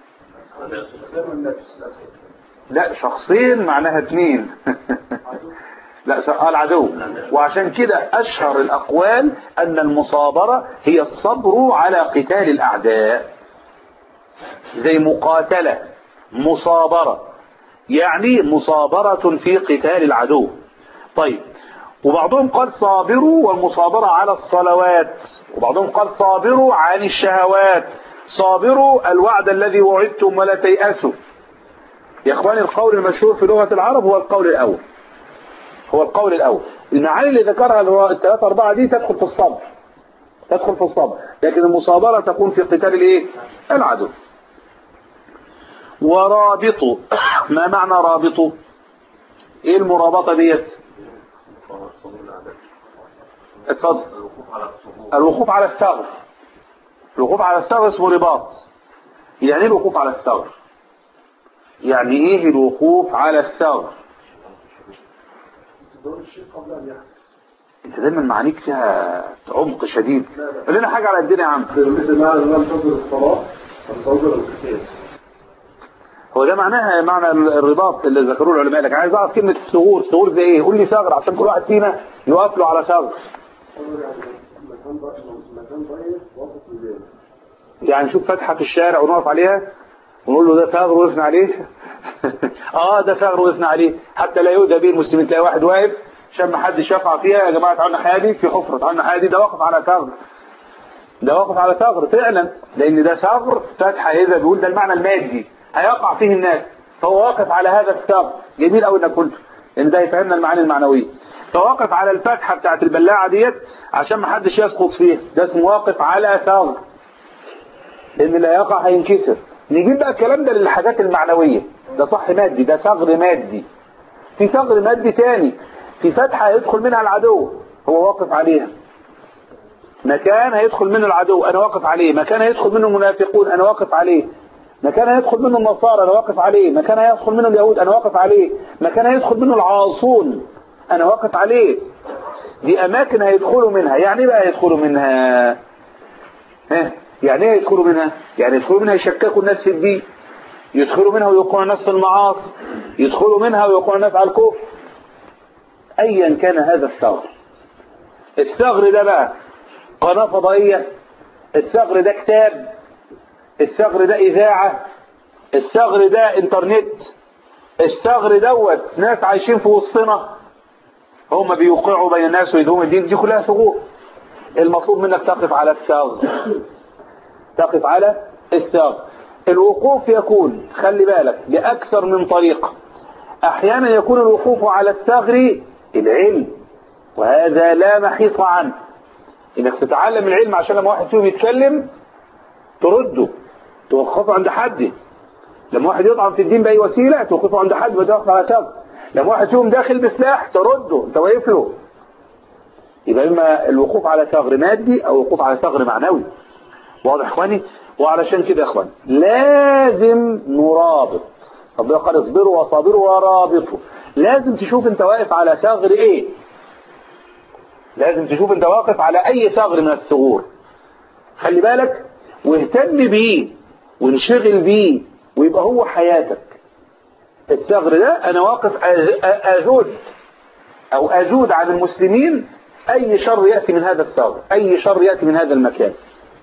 لا شخصين معناها اثنين. لا العدو. وعشان كده اشهر الاقوال ان المصابرة هي الصبر على قتال الاعداء، زي مقاتلة مصابرة يعني مصابرة في قتال العدو. طيب وبعضهم قال صابروا والمصابرة على الصلوات، وبعضهم قال صابروا عن الشهوات، صابروا الوعد الذي وعدتم ولا تيأسوا. يا اخواني القول المشهور في لغة العرب هو القول الاول، هو القول الاول. المعاني اللي ذكرها الثلاثة اربعة دي تدخل في الصبر، تدخل في الصبر، لكن المصابرة تكون في قتال الايه؟ العدو. ورابطوا، ما معنى رابطوا؟ ايه المرابطة ديت؟ اتفضل. الوقوف على الثغر. الوقوف على الثغر اسمه رباط. يعني ايه الوقوف على الثغر؟ يعني ايه الوقوف على الثغر؟ انت دايما معانيك فيها عمق شديد. قول لنا حاجة على الدنيا يا عم. هو ده معناها معنى الرباط اللي ذكروه العلماء. لك عايز اعرف كلمة الثغور، ثغور زي ايه؟ قول لي ثغر عشان كل واحد فينا يقف له على ثغر. يعني شوف فتحة في الشارع ونقف عليها ونقول له ده ثغر وقفنا عليه. اه ده ثغر وقفنا عليه حتى لا يؤذى به المسلمين. تلاقي واحد واقف عشان ما حدش يقع فيها، يا جماعة تعالوا حادي في حفرة، تعالوا حادي، ده واقف على ثغر، ده واقف على ثغر فعلا، لان ده ثغر فتحة. اذا بيقول ده المعنى المادي هيقع فيه الناس، فهو واقف على هذا الثغر. جميل قوي انك قلت ان ده يفهمنا المعاني المعنوية. فواقف على الفتحة بتاعت البلاعة ديت عشان ما حدش يسقط فيها، ده اسمه واقف على ثغر، لان اللي هيقع هينكسر. نجيب بقى الكلام ده للحاجات المعنوية، ده صح مادي، ده ثغر مادي. في ثغر مادي تاني، في فتحة يدخل منها العدو هو واقف عليها، مكان هيدخل منه العدو انا واقف عليه، مكان هيدخل منه المنافقون انا واقف عليه، مكان هيدخل منه النصارى انا واقف عليه، مكان هيدخل منه اليهود انا واقف عليه، مكان هيدخل منه العاصون انا واقف عليه. دي اماكن هيدخلوا منها. يعني ايه بقى هيدخلوا منها؟ ها يعني ايه يدخلوا منها؟ يعني يدخلوا منها يشككوا الناس في الدين، يدخلوا منها ويوقعوا الناس في المعاصي، يدخلوا منها ويوقعوا الناس على الكفر. ايا كان هذا الثغر. الثغر ده بقى قناة فضائية، الثغر ده كتاب، الثغر ده اذاعة، الثغر ده انترنت، الثغر دوت ناس عايشين في وسطنا هم بيوقعوا بين الناس ويدهم الدين، دي كلها ثغور. المطلوب منك تقف على الثغر، تقف على الثغر. الوقوف يكون، خلي بالك، لأكثر من طريقة. احيانا يكون الوقوف على الثغر العلم، وهذا لا محيص عنه، انك تتعلم العلم عشان لما واحد فيهم يتكلم ترده، توقفه عند حده. لما واحد يطعن في الدين بأي وسيلة توقفه عند حد وتوقف على ثغر. لما واحد فيهم داخل بسلاح ترده، انت واقف له. يبقى اما الوقوف على ثغر مادي او الوقوف على ثغر معنوي. واضح يا اخواني؟ وعلشان كده يا اخواني لازم نرابط. ربنا قال اصبروا وصابروا ورابطوا. لازم تشوف انت واقف على ثغر ايه، لازم تشوف انت واقف على اي ثغر من الثغور. خلي بالك واهتم بيه وانشغل بيه ويبقى هو حياتك. الثغر ده انا واقف اجود او اجود عن المسلمين اي شر يأتي من هذا الثغر، اي شر يأتي من هذا المكان.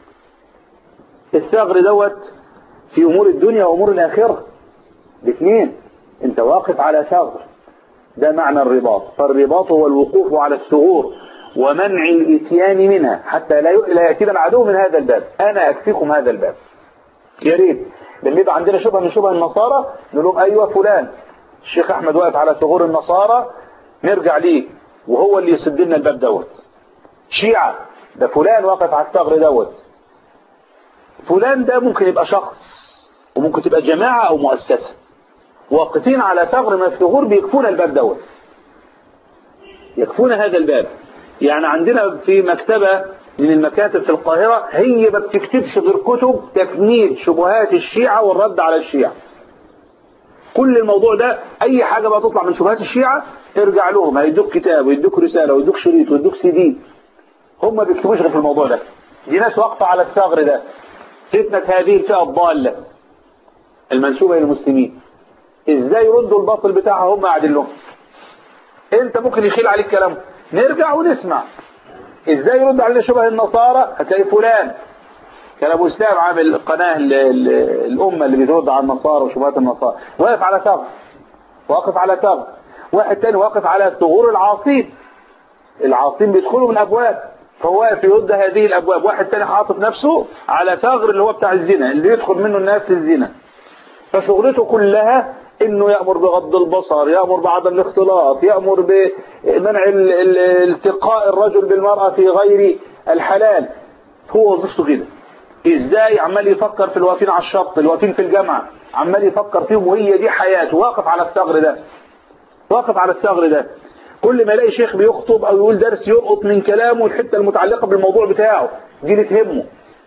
الثغر دوت في امور الدنيا وامور الاخرة الاثنين، انت واقف على ثغر. ده معنى الرباط. فالرباط هو الوقوف على الثغور ومنع الاتيان منها حتى لا لا يأتينا العدو من هذا الباب. انا اكفيكم هذا الباب. يا ريت لما يبقى عندنا شبهه من شبه النصارى نقول لهم ايوه فلان الشيخ احمد واقف على ثغور النصارى نرجع ليه وهو اللي يسد لنا الباب دوت. شيعة ده فلان واقف على الثغر دوت. فلان ده ممكن يبقى شخص وممكن تبقى جماعة او مؤسسة. واقفين على ثغر من الثغور بيكفونا الباب دوت، يكفونا هذا الباب. يعني عندنا في مكتبة من المكاتب في القاهرة هي ما بتكتبش غير كتب تفنيد شبهات الشيعة والرد على الشيعة. كل الموضوع ده أي حاجة بقى تطلع من شبهات الشيعة ارجع لهم، هيدوك كتاب ويدوك رسالة ويدوك شريط ويدوك سي دي. هم ما بيكتبوش غير في الموضوع ده. دي ناس واقفة على الثغر ده، فتنة هذه الفئة الضالة المنسوبة للمسلمين. ازاي يردوا الباطل بتاعها هم قاعدين لهم. انت ممكن يخيل عليك كلام، نرجع ونسمع. ازاي يرد علينا شبه النصارى؟ هتلاقي فلان كان ابو اسلام عامل قناه الامه اللي بترد على النصارى وشبهات النصارى، واقف على ثغر، واقف على ثغر. واحد تاني واقف على ثغور العاصين، العاصين بيدخلوا من ابواب، فهو واقف يرد هذه الابواب. واحد تاني حاطط نفسه على ثغر اللي هو بتاع الزنا اللي يدخل منه الناس للزنا، فشغلته كلها انه يأمر بغض البصر، يأمر بعدم الاختلاط، يأمر بمنع التقاء الرجل بالمرأة في غير الحلال. هو وظيفته كده. ازاي عمال يفكر في الواقفين على الشط، الواقفين في الجامعة، عمال يفكر فيهم وهي دي حياته، واقف على الثغر ده، واقف على الثغر ده. كل ما يلاقي شيخ بيخطب او يقول درس يلقط من كلامه الحتة المتعلقة بالموضوع بتاعه دي اللي تهمه،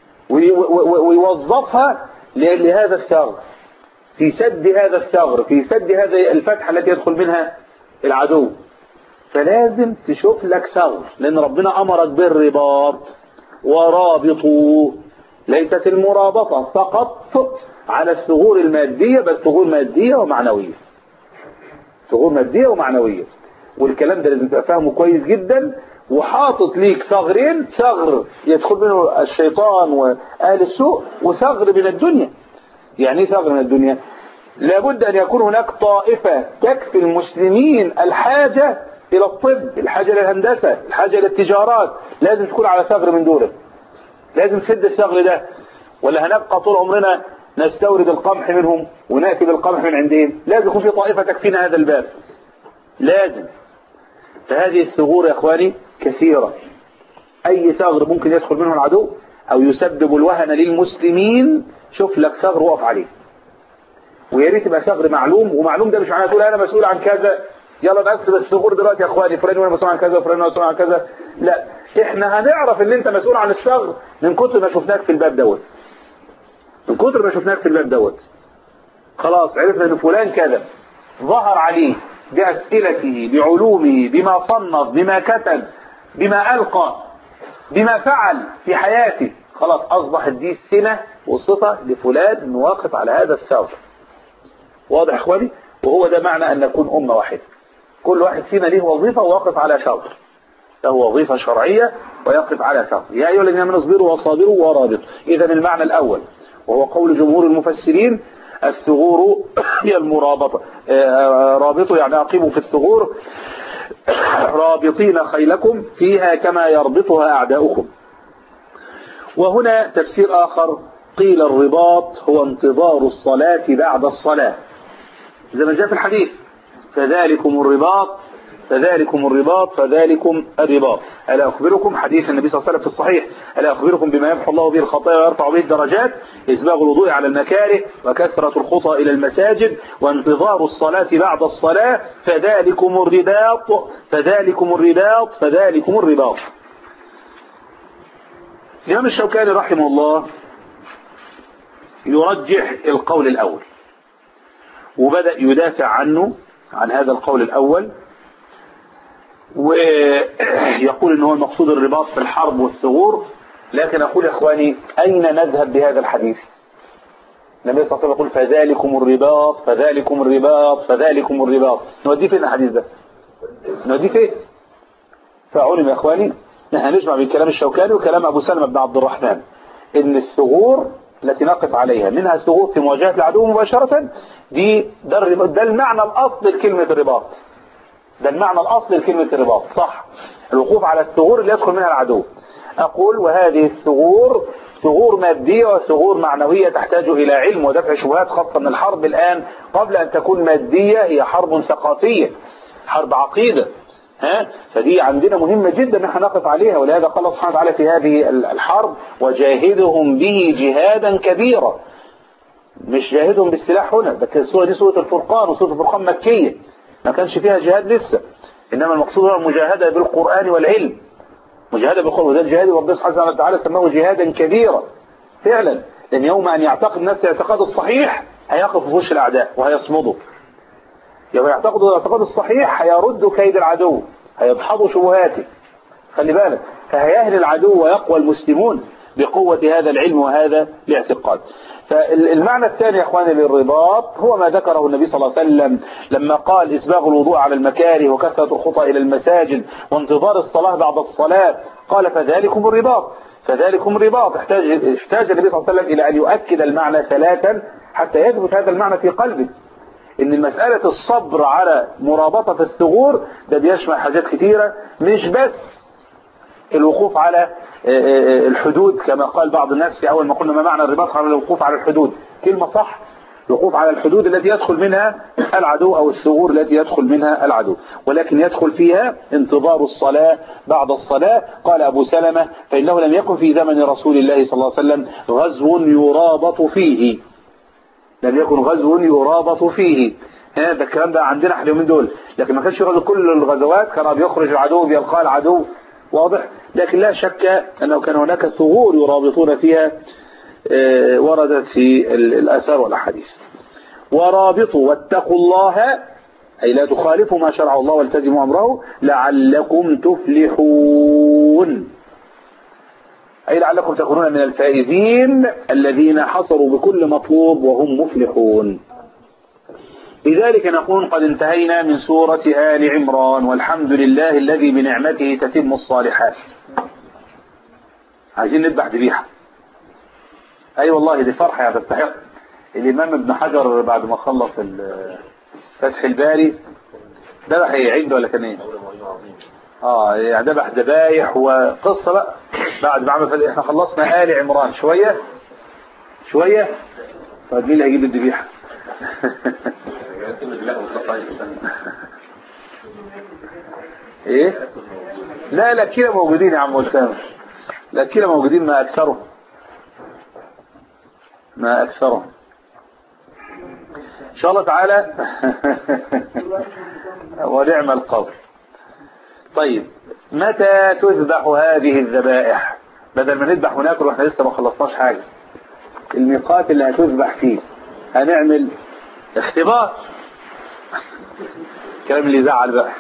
ويوظفها لهذا الثغر، في سد هذا الثغر، في سد هذه الفتحة التي يدخل منها العدو. فلازم تشوف لك ثغر، لأن ربنا أمرك بالرباط. ورابطوا، ليست المرابطة فقط على الثغور المادية، بل ثغور مادية ومعنوية، ثغور مادية ومعنوية. والكلام ده لازم تفهمه كويس جدا. وحاطط ليك ثغرين، ثغر يدخل منه الشيطان وأهل السوء، وثغر من الدنيا. يعني ايه ثغر من الدنيا؟ لابد أن يكون هناك طائفة تكفي المسلمين الحاجة إلى الطب، الحاجة إلى الهندسة، الحاجة إلى التجارات. لازم تكون على ثغر من دولة، لازم تسد الثغر ده، ولا هنبقى طول عمرنا نستورد القمح منهم ونأتي بالقمح من عندهم. لازم يكون في طائفة تكفينا هذا الباب، لازم. فهذه الثغور يا إخواني كثيرة. أي ثغر ممكن يدخل منه العدو أو يسبب الوهن للمسلمين، شوف لك ثغر وقف عليه. ويا ريت يبقى ثغر معلوم، ومعلوم ده مش معناه تقول انا مسؤول عن كذا، يلا نقسم الثغور دلوقتي يا اخواني، فلان وانا مسؤول عن كذا وفلان وانا مسؤول عن كذا. لا، احنا هنعرف ان انت مسؤول عن الثغر من كتر ما شفناك في الباب دوت، من كتر ما شفناك في الباب دوت. خلاص عرفنا ان فلان كذا، ظهر عليه بأسئلته، بعلومه، بما صنف، بما كتب، بما ألقى، بما فعل في حياته. خلاص أصبحت دي السنة والصفة لفلان واقف على هذا الثغر. واضح اخواني؟ وهو ده معنى أن نكون أمة واحدة. كل واحد فينا له وظيفة وواقف على ثغر، له وظيفة شرعية ويقف على ثغر. يا أيها الذين آمنوا اصبروا وصابروا ورابطوا. إذا المعنى الأول وهو قول جمهور المفسرين الثغور هي المرابطة. رابطوا يعني أقيموا في الثغور رابطين خيلكم فيها كما يربطها أعداؤكم. وهنا تفسير آخر قيل الرباط هو انتظار الصلاة بعد الصلاة، زي ما جاء في الحديث فذلكم الرباط فذلكم الرباط فذلكم الرباط. ألا أخبركم، حديث النبي صلى الله عليه وسلم في الصحيح، ألا أخبركم بما يمحو الله به الخطايا ويرفع به الدرجات؟ إسباغ الوضوء على المكاره، وكثرة الخطى إلى المساجد، وانتظار الصلاة بعد الصلاة، فذلكم الرباط فذلكم الرباط فذلكم الرباط. الإمام الشوكاني رحمه الله يرجح القول الأول، وبدأ يدافع عنه، عن هذا القول الأول، ويقول إنه المقصود الرباط في الحرب والثغور. لكن أقول يا إخواني أين نذهب بهذا الحديث؟ النبي صلى الله عليه وسلم يقول فذلكم الرباط فذلكم الرباط فذلكم الرباط. نوديه فين الحديث ده؟ نوديه فين؟ فعلم يا إخواني نحن نجمع بين كلام الشوكاني وكلام أبو سلمة بن عبد الرحمن إن الثغور التي نقف عليها منها الثغور في مواجهة العدو مباشرة، دي ده, ده المعنى الأصل لكلمة الرباط، ده المعنى الأصل لكلمة الرباط، صح، الوقوف على الثغور اللي يدخل منها العدو. أقول وهذه الثغور ثغور مادية وثغور معنوية تحتاج إلى علم ودفع شبهات، خاصة أن الحرب الآن قبل أن تكون مادية هي حرب ثقافية، حرب عقيدة، ها؟ فدي عندنا مهمة جدا نحن نقف عليها. ولهذا قال الله سبحانه وتعالى في هذه الحرب وجاهدهم به جهادا كبيرا. مش جاهدهم بالسلاح هنا، ده السورة دي سورة الفرقان، وسورة الفرقان مكية ما كانش فيها جهاد لسه، إنما المقصود هو المجاهدة بالقرآن والعلم، مجاهدة بالقرآن، وده الجهاد ربنا سبحانه وتعالى سماه جهادا كبيرا فعلا، لأن يوم أن يعتقد الناس الاعتقاد الصحيح هيقف في وش الأعداء وهيصمدوا، يوم يعتقدوا الاعتقاد الصحيح هيردوا كيد العدو، هيدحضوا شبهاته، خلي بالك، فهيهل العدو ويقوى المسلمون بقوة هذا العلم وهذا الاعتقاد. فالمعنى الثاني يا اخواني للرباط هو ما ذكره النبي صلى الله عليه وسلم لما قال اسباغ الوضوء على المكاره وكثرة الخطى الى المساجد وانتظار الصلاة بعد الصلاة، قال فذلكم الرباط، فذلكم الرباط. احتاج احتاج النبي صلى الله عليه وسلم الى ان يؤكد المعنى ثلاثا حتى يثبت هذا المعنى في قلبه، ان مسألة الصبر على مرابطة الثغور ده بيشمل حاجات كثيرة، مش بس الوقوف على الحدود كما قال بعض الناس في أول ما قلنا ما معنى الرباط، على الوقوف على الحدود، كلمة صح، الوقوف على الحدود التي يدخل منها العدو أو الثغور التي يدخل منها العدو، ولكن يدخل فيها انتظار الصلاة بعد الصلاة. قال أبو سلمة فإنه لم يكن في زمن رسول الله صلى الله عليه وسلم غزو يرابط فيه، لم يكن غزو يرابط فيه، هذا الكلام ده عندنا احنا اليومين دول، لكن ما كانش غزو كل الغزوات كان بيخرج العدو بيلقى العدو، واضح، لكن لا شك أنه كان هناك ثغور يرابطون فيها وردت في الآثار والأحاديث. ورابطوا واتقوا الله أي لا تخالفوا ما شرع الله والتزموا أمره لعلكم تفلحون، أي لعلكم تكونون من الفائزين الذين حصلوا بكل مطلوب وهم مفلحون. لذلك نقول قد انتهينا من سورة آل عمران، والحمد لله الذي بنعمته تتم الصالحات. عايزين نذبح ذبيحة، أي أيوة والله دي فرحة يا تستحق. الإمام ابن حجر بعد ما خلص فتح الباري ذبح ايه عيد ولا كان ايه؟ اه يعني ذبح ذبايح وقصة بقى بعد ما عمل فتح. احنا خلصنا آل عمران شوية شوية، طيب مين اللي هيجيب الذبيحة؟ ايه لا لا كده موجودين يا عم وسام، لا كده موجودين ما اكثرهم ما اكثرهم ان شاء الله تعالى. ونعم القول. طيب متى تذبح هذه الذبائح؟ بدل ما نذبح وناكل واحنا لسه ما خلصناش حاجة، الميقات اللي هتذبح فيه هنعمل اختبار، الكلام اللي يزعل بقى.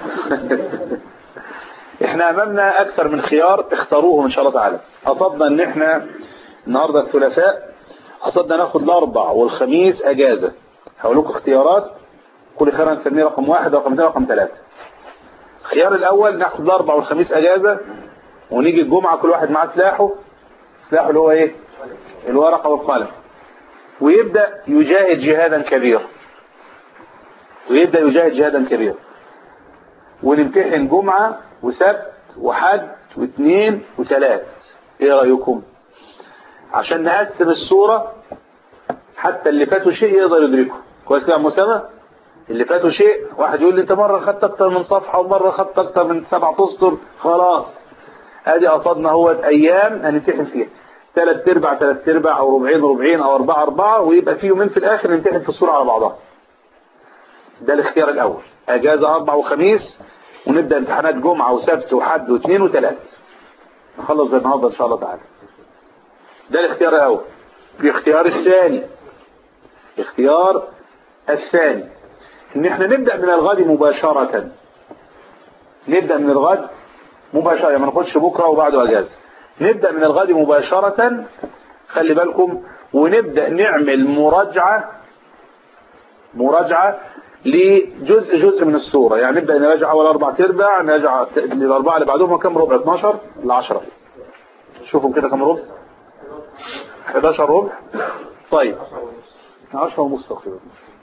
احنا امامنا اكثر من خيار اختاروهم ان شاء الله تعالى. قصدنا ان احنا النهاردة الثلاثاء، قصدنا ناخد الاربع والخميس اجازة. هقول لكم اختيارات، كل خيار هنسميه رقم واحد رقم اثنين رقم ثلاثة. الخيار الاول ناخد الاربع والخميس اجازة، ونيجي الجمعة كل واحد معاه سلاحه، سلاحه اللي هو ايه؟ الورقة والقلم، ويبدأ يجاهد جهادا كبيرا، ويبدأ يجاهد جهادا كبيرا، ونمتحن جمعة وسبت وحد واثنين وثلاث. ايه رأيكم؟ عشان نقسم الصورة حتى اللي فاتوا شيء يقدر يدركه. كويس كده يا مسامة؟ اللي فاتوا شيء، واحد يقول لي انت مرة خدت اكتر من صفحة ومرة خدت اكتر من سبع اسطر، خلاص ادي قصدنا هو ايام هنمتحن فيها ثلاث ارباع ثلاث ارباع او ربعين ربعين او اربعة اربعة، ويبقى في يومين في الاخر نمتحن في الصورة على بعضها. ده الاختيار الاول، اجازة اربع وخميس، ونبدأ امتحانات جمعة وسبت وحد واثنين وثلاث، نخلص النهارده ان شاء الله تعالى. ده الاختيار الاول. الاختيار الثاني، اختيار الثاني ان احنا نبدأ من الغد مباشرة، نبدأ من الغد مباشرة، يعني ما ناخدش بكرة وبعده اجازة، نبدأ من الغد مباشرة، خلي بالكم، ونبدأ نعمل مراجعة مراجعة لجزء جزء من السورة. يعني نبدأ نراجع اول اربع ارباع، نراجع الاربعة اللي بعدهم كم ربع؟ اثناشر ل عشرة، شوفوا كده كم ربع؟ احداشر ربع. طيب عشرة ونص تقريبا.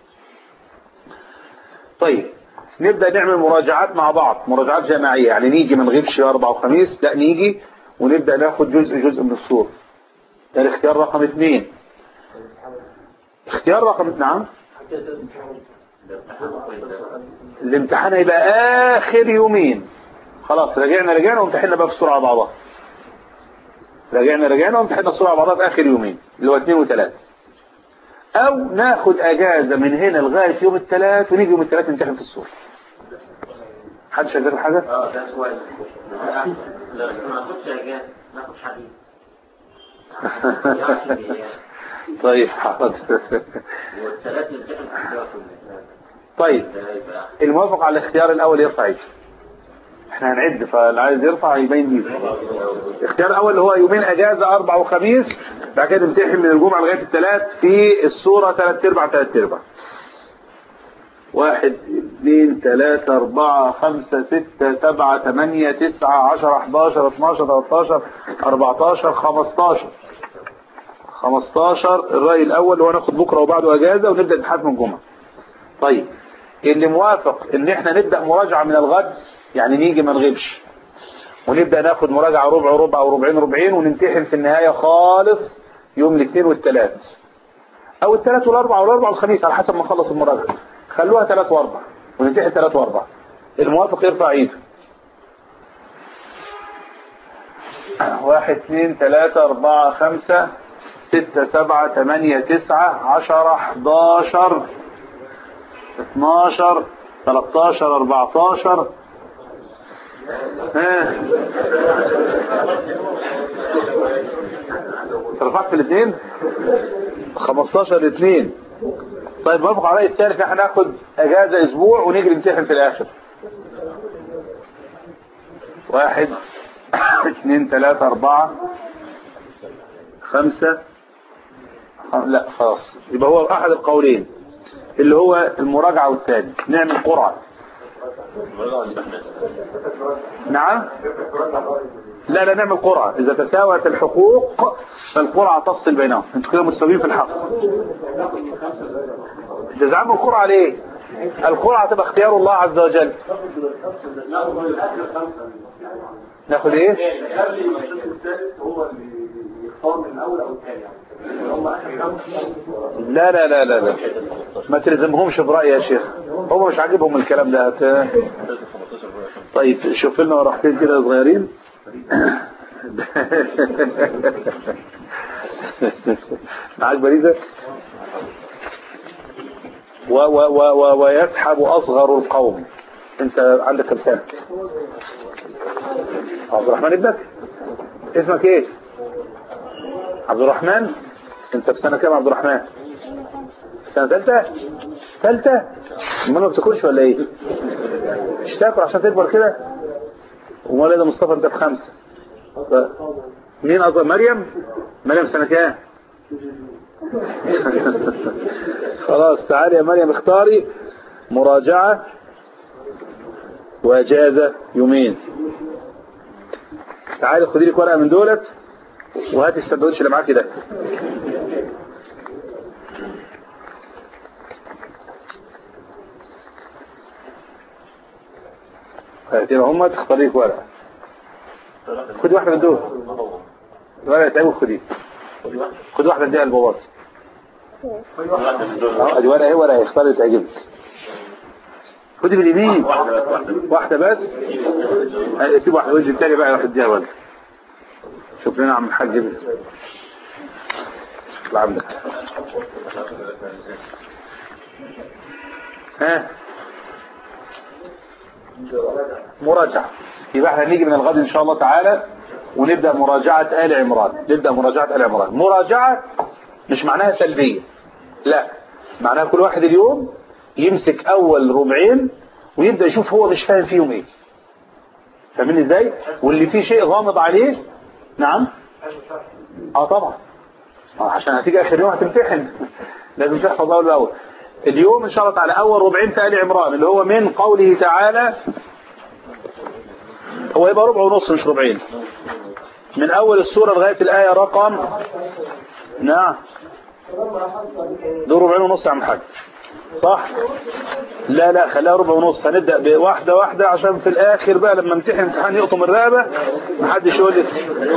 طيب نبدأ نعمل مراجعات مع بعض، مراجعات جماعية، يعني نيجي ما نغيبش اربع وخميس، لا نيجي ونبدأ ناخد جزء جزء من السورة. ده الاختيار رقم اثنين. اختيار رقم نعم الامتحان هيبقى اخر يومين، خلاص رجعنا رجعنا وامتحنا بقى في السورة على بعضها، رجعنا رجعنا وامتحنا السورة على بعضها في اخر يومين اللي هو اثنين وثلاث. او ناخد اجازة من هنا لغاية يوم الثلاث ونيجي يوم الثلاث نمتحن في الصورة. حد شايف حاجة؟ اه ده كويس. لا ما ناخدش اجازة ناخد حديث. طيب حاضر. والثلاث نمتحن في الصورة. طيب الموافق على الاختيار الاول يرفع ايده. احنا هنعد فاللي عايز يرفع يبين بيه. الاختيار الاول اللي هو يومين اجازة اربع وخميس، بعد كده نمتحن من الجمعة لغاية الثلاث في الصورة ثلاث ارباع ثلاث ارباع. واحد اثنين ثلاثة اربعة خمسة ستة سبعة ثمانية تسعة عشرة حداشر اتناشر تلتاشر اربعتاشر خمستاشر خمستاشر الرأي الاول اللي هو ناخد بكرة وبعده اجازة ونبدأ امتحان من الجمعة. طيب اللي موافق ان احنا نبدأ مراجعة من الغد، يعني نيجي ما نغيبش ونبدأ ناخد مراجعة ربع ربع او ربعين ربعين ونمتحن في النهاية خالص يوم الاثنين والثلاث او الثلاث والاربع والاربع والخميس على حسب ما نخلص المراجعة. خلوها ثلاث واربع ونمتحن ثلاث واربع. الموافق يرفع ايده. واحد اثنين ثلاثة اربعة خمسة ستة سبعة ثمانية تسعة عشرة حداشر اتناشر تلتاشر اربعتاشر. ها رفعت في الاثنين خمستاشر الاثنين. طيب موافق على الثالث احنا ناخد اجازة اسبوع ونيجي نمتحن في الاخر. واحد اثنين ثلاثة اربعة خمسة لا خلاص يبقى هو احد القولين اللي هو المراجعة والثاني نعمل قرعة. نعم لا لا نعمل قرعة. اذا تساوت الحقوق فالقرعة تفصل بينهم. انتوا كده متساويين في الحق. تزعموا القرعة ليه؟ القرعة تبقى اختيار الله عز وجل. ناخد ايه؟ لا لا لا لا لا ما تلزمهمش برأي يا شيخ، هم مش عاجبهم الكلام ده. طيب شوف لنا ورقتين كده صغيرين. معاك بريزة و و و و ويسحب أصغر القوم. انت عندك كم سنة؟ عبد الرحمن ابنك؟ اسمك ايه؟ عبد الرحمن. انت في سنة كام عبد الرحمن؟ سنة ثالثة؟ ثالثة؟ امال ما بتاكلش ولا ايه؟ مش تاكل عشان تكبر كده؟ امال ايه ده مصطفى انت في خمسة؟ مين اصغر؟ مريم؟ مريم سنة كام؟ خلاص تعالي يا مريم اختاري مراجعة واجازة يومين. تعالي خدي لك ورقة من دولت وهاتي السندوتش اللي معاكي ده. هاتي هم تختاري لك ورقة. خدي واحدة من دول. ورقة تعبوا خدي. خدي واحدة اديها للبابات. اه ادي ورقة ايه ورقة اختاري اللي تعجبك. خدي باليمين واحدة بس. سيب واحدة وجه التاني بقى يروح اديها ولد. شوف لنا عم الحاج بس اطلع عندك. ها مراجعة. يبقى احنا نيجي من الغد ان شاء الله تعالى ونبدأ مراجعة آل عمران. نبدأ مراجعة آل عمران. مراجعة مش معناها سلبية، لا معناها كل واحد اليوم يمسك اول ربعين ويبدأ يشوف هو مش فاهم فيهم ايه. فاهمين ازاي؟ واللي فيه شيء غامض عليه نعم اه طبعا آه عشان هتيجي اخر يوم هتمتحن لازم تحفظ اول باول. اليوم ان شاء الله تعالى اول ربعين في آل عمران اللي هو من قوله تعالى، هو يبقى ربع ونص مش ربعين، من اول السورة لغاية الآية رقم نعم دول ربعين ونص يا عم الحاج صح؟ لا لا خليها ربع ونص. هنبدأ بواحدة واحدة عشان في الاخر بقى لما امتحن امتحان يقطم الرقبة محدش يقول لي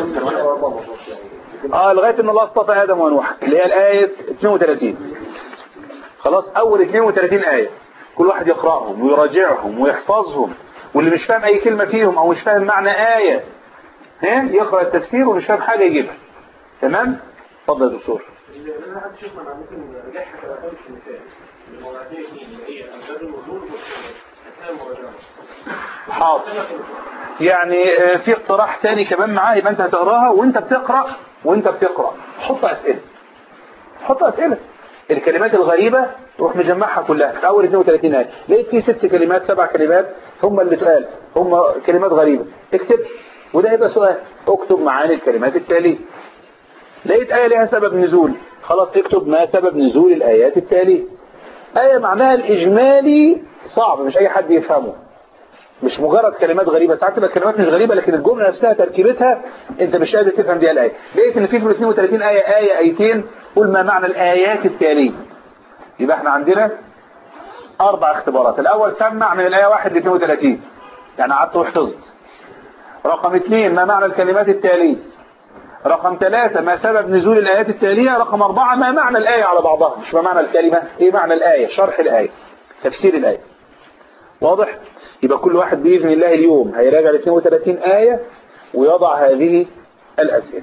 اه لغاية ان الله اصطفى ادم ونوح اللي هي الآية اثنين وثلاثين. خلاص اول اثنين وثلاثين آية كل واحد يقرأهم ويراجعهم ويحفظهم، واللي مش فاهم اي كلمة فيهم او مش فاهم معنى آية ها يقرأ التفسير ومش فاهم حاجة يجيبها. تمام؟ اتفضل يا دكتور. اللي انا حد شوف انا ممكن ارجعها كده في المثال المواضيع اثنين اللي هي امثال الوصول واثناء المراجعه. حاضر. يعني في اقتراح تاني كمان معاه، يبقى انت هتقراها وانت بتقرا وانت بتقرا حط اسئله حط اسئله الكلمات الغريبه روح مجمعها كلها في اول اثنين وثلاثين ايه، لقيت في ست كلمات سبع كلمات هم اللي اتقال هم كلمات غريبه اكتب، وده يبقى سؤال اكتب معاني الكلمات التاليه. لقيت ايه لها سبب نزول، خلاص اكتب ما سبب نزول الايات التاليه. ايه معناها الاجمالي صعب مش اي حد يفهمه، مش مجرد كلمات غريبة، ساعات تبقى الكلمات مش غريبة لكن الجملة نفسها تركيبتها انت مش قادر تفهم بيها الآية. لقيت ان في في اثنين وثلاثين آية آية آيتين قول ما معنى الآيات التالية. يبقى احنا عندنا أربع اختبارات. الأول سمع من الآية واحد ل اثنين وثلاثين يعني قعدت وحفظت. رقم اثنين ما معنى الكلمات التالية. رقم ثلاثة ما سبب نزول الآيات التالية. رقم أربعة ما معنى الآية على بعضها، مش ما معنى الكلمة، ايه معنى الآية، شرح الآية، تفسير الآية. واضح؟ يبقى كل واحد بإذن الله اليوم هيراجع ل اثنين وثلاثين آية ويضع هذه الأسئلة.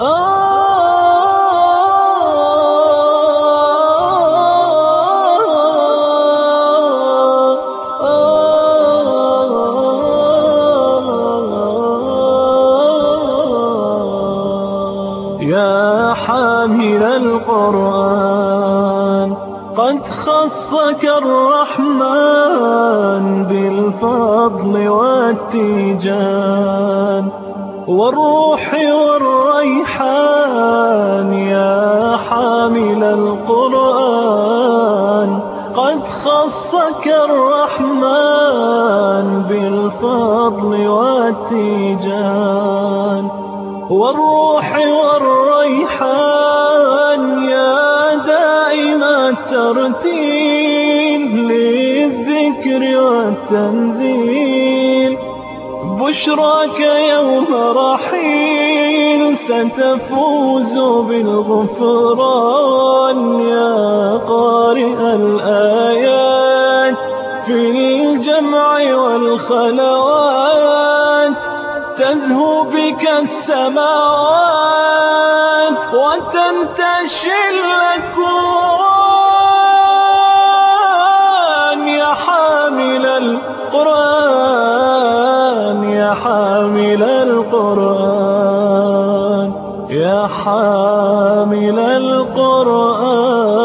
يا حامل القرآن قد خصك الرحمن بالفضل والتيجان والروح والريحان. يا حامل القرآن قد خصك الرحمن بالفضل والتيجان والروح والريحان. يا دائم الترتيل للذكر والتنزيل بشراك يوم رحيل ستفوز بالغفران. يا قارئ الآيات في الجمع والخلوات تزهو بك السماوات وتنتشي الأكوان. يا حامل القرآن يا حامل القرآن يا حامل القرآن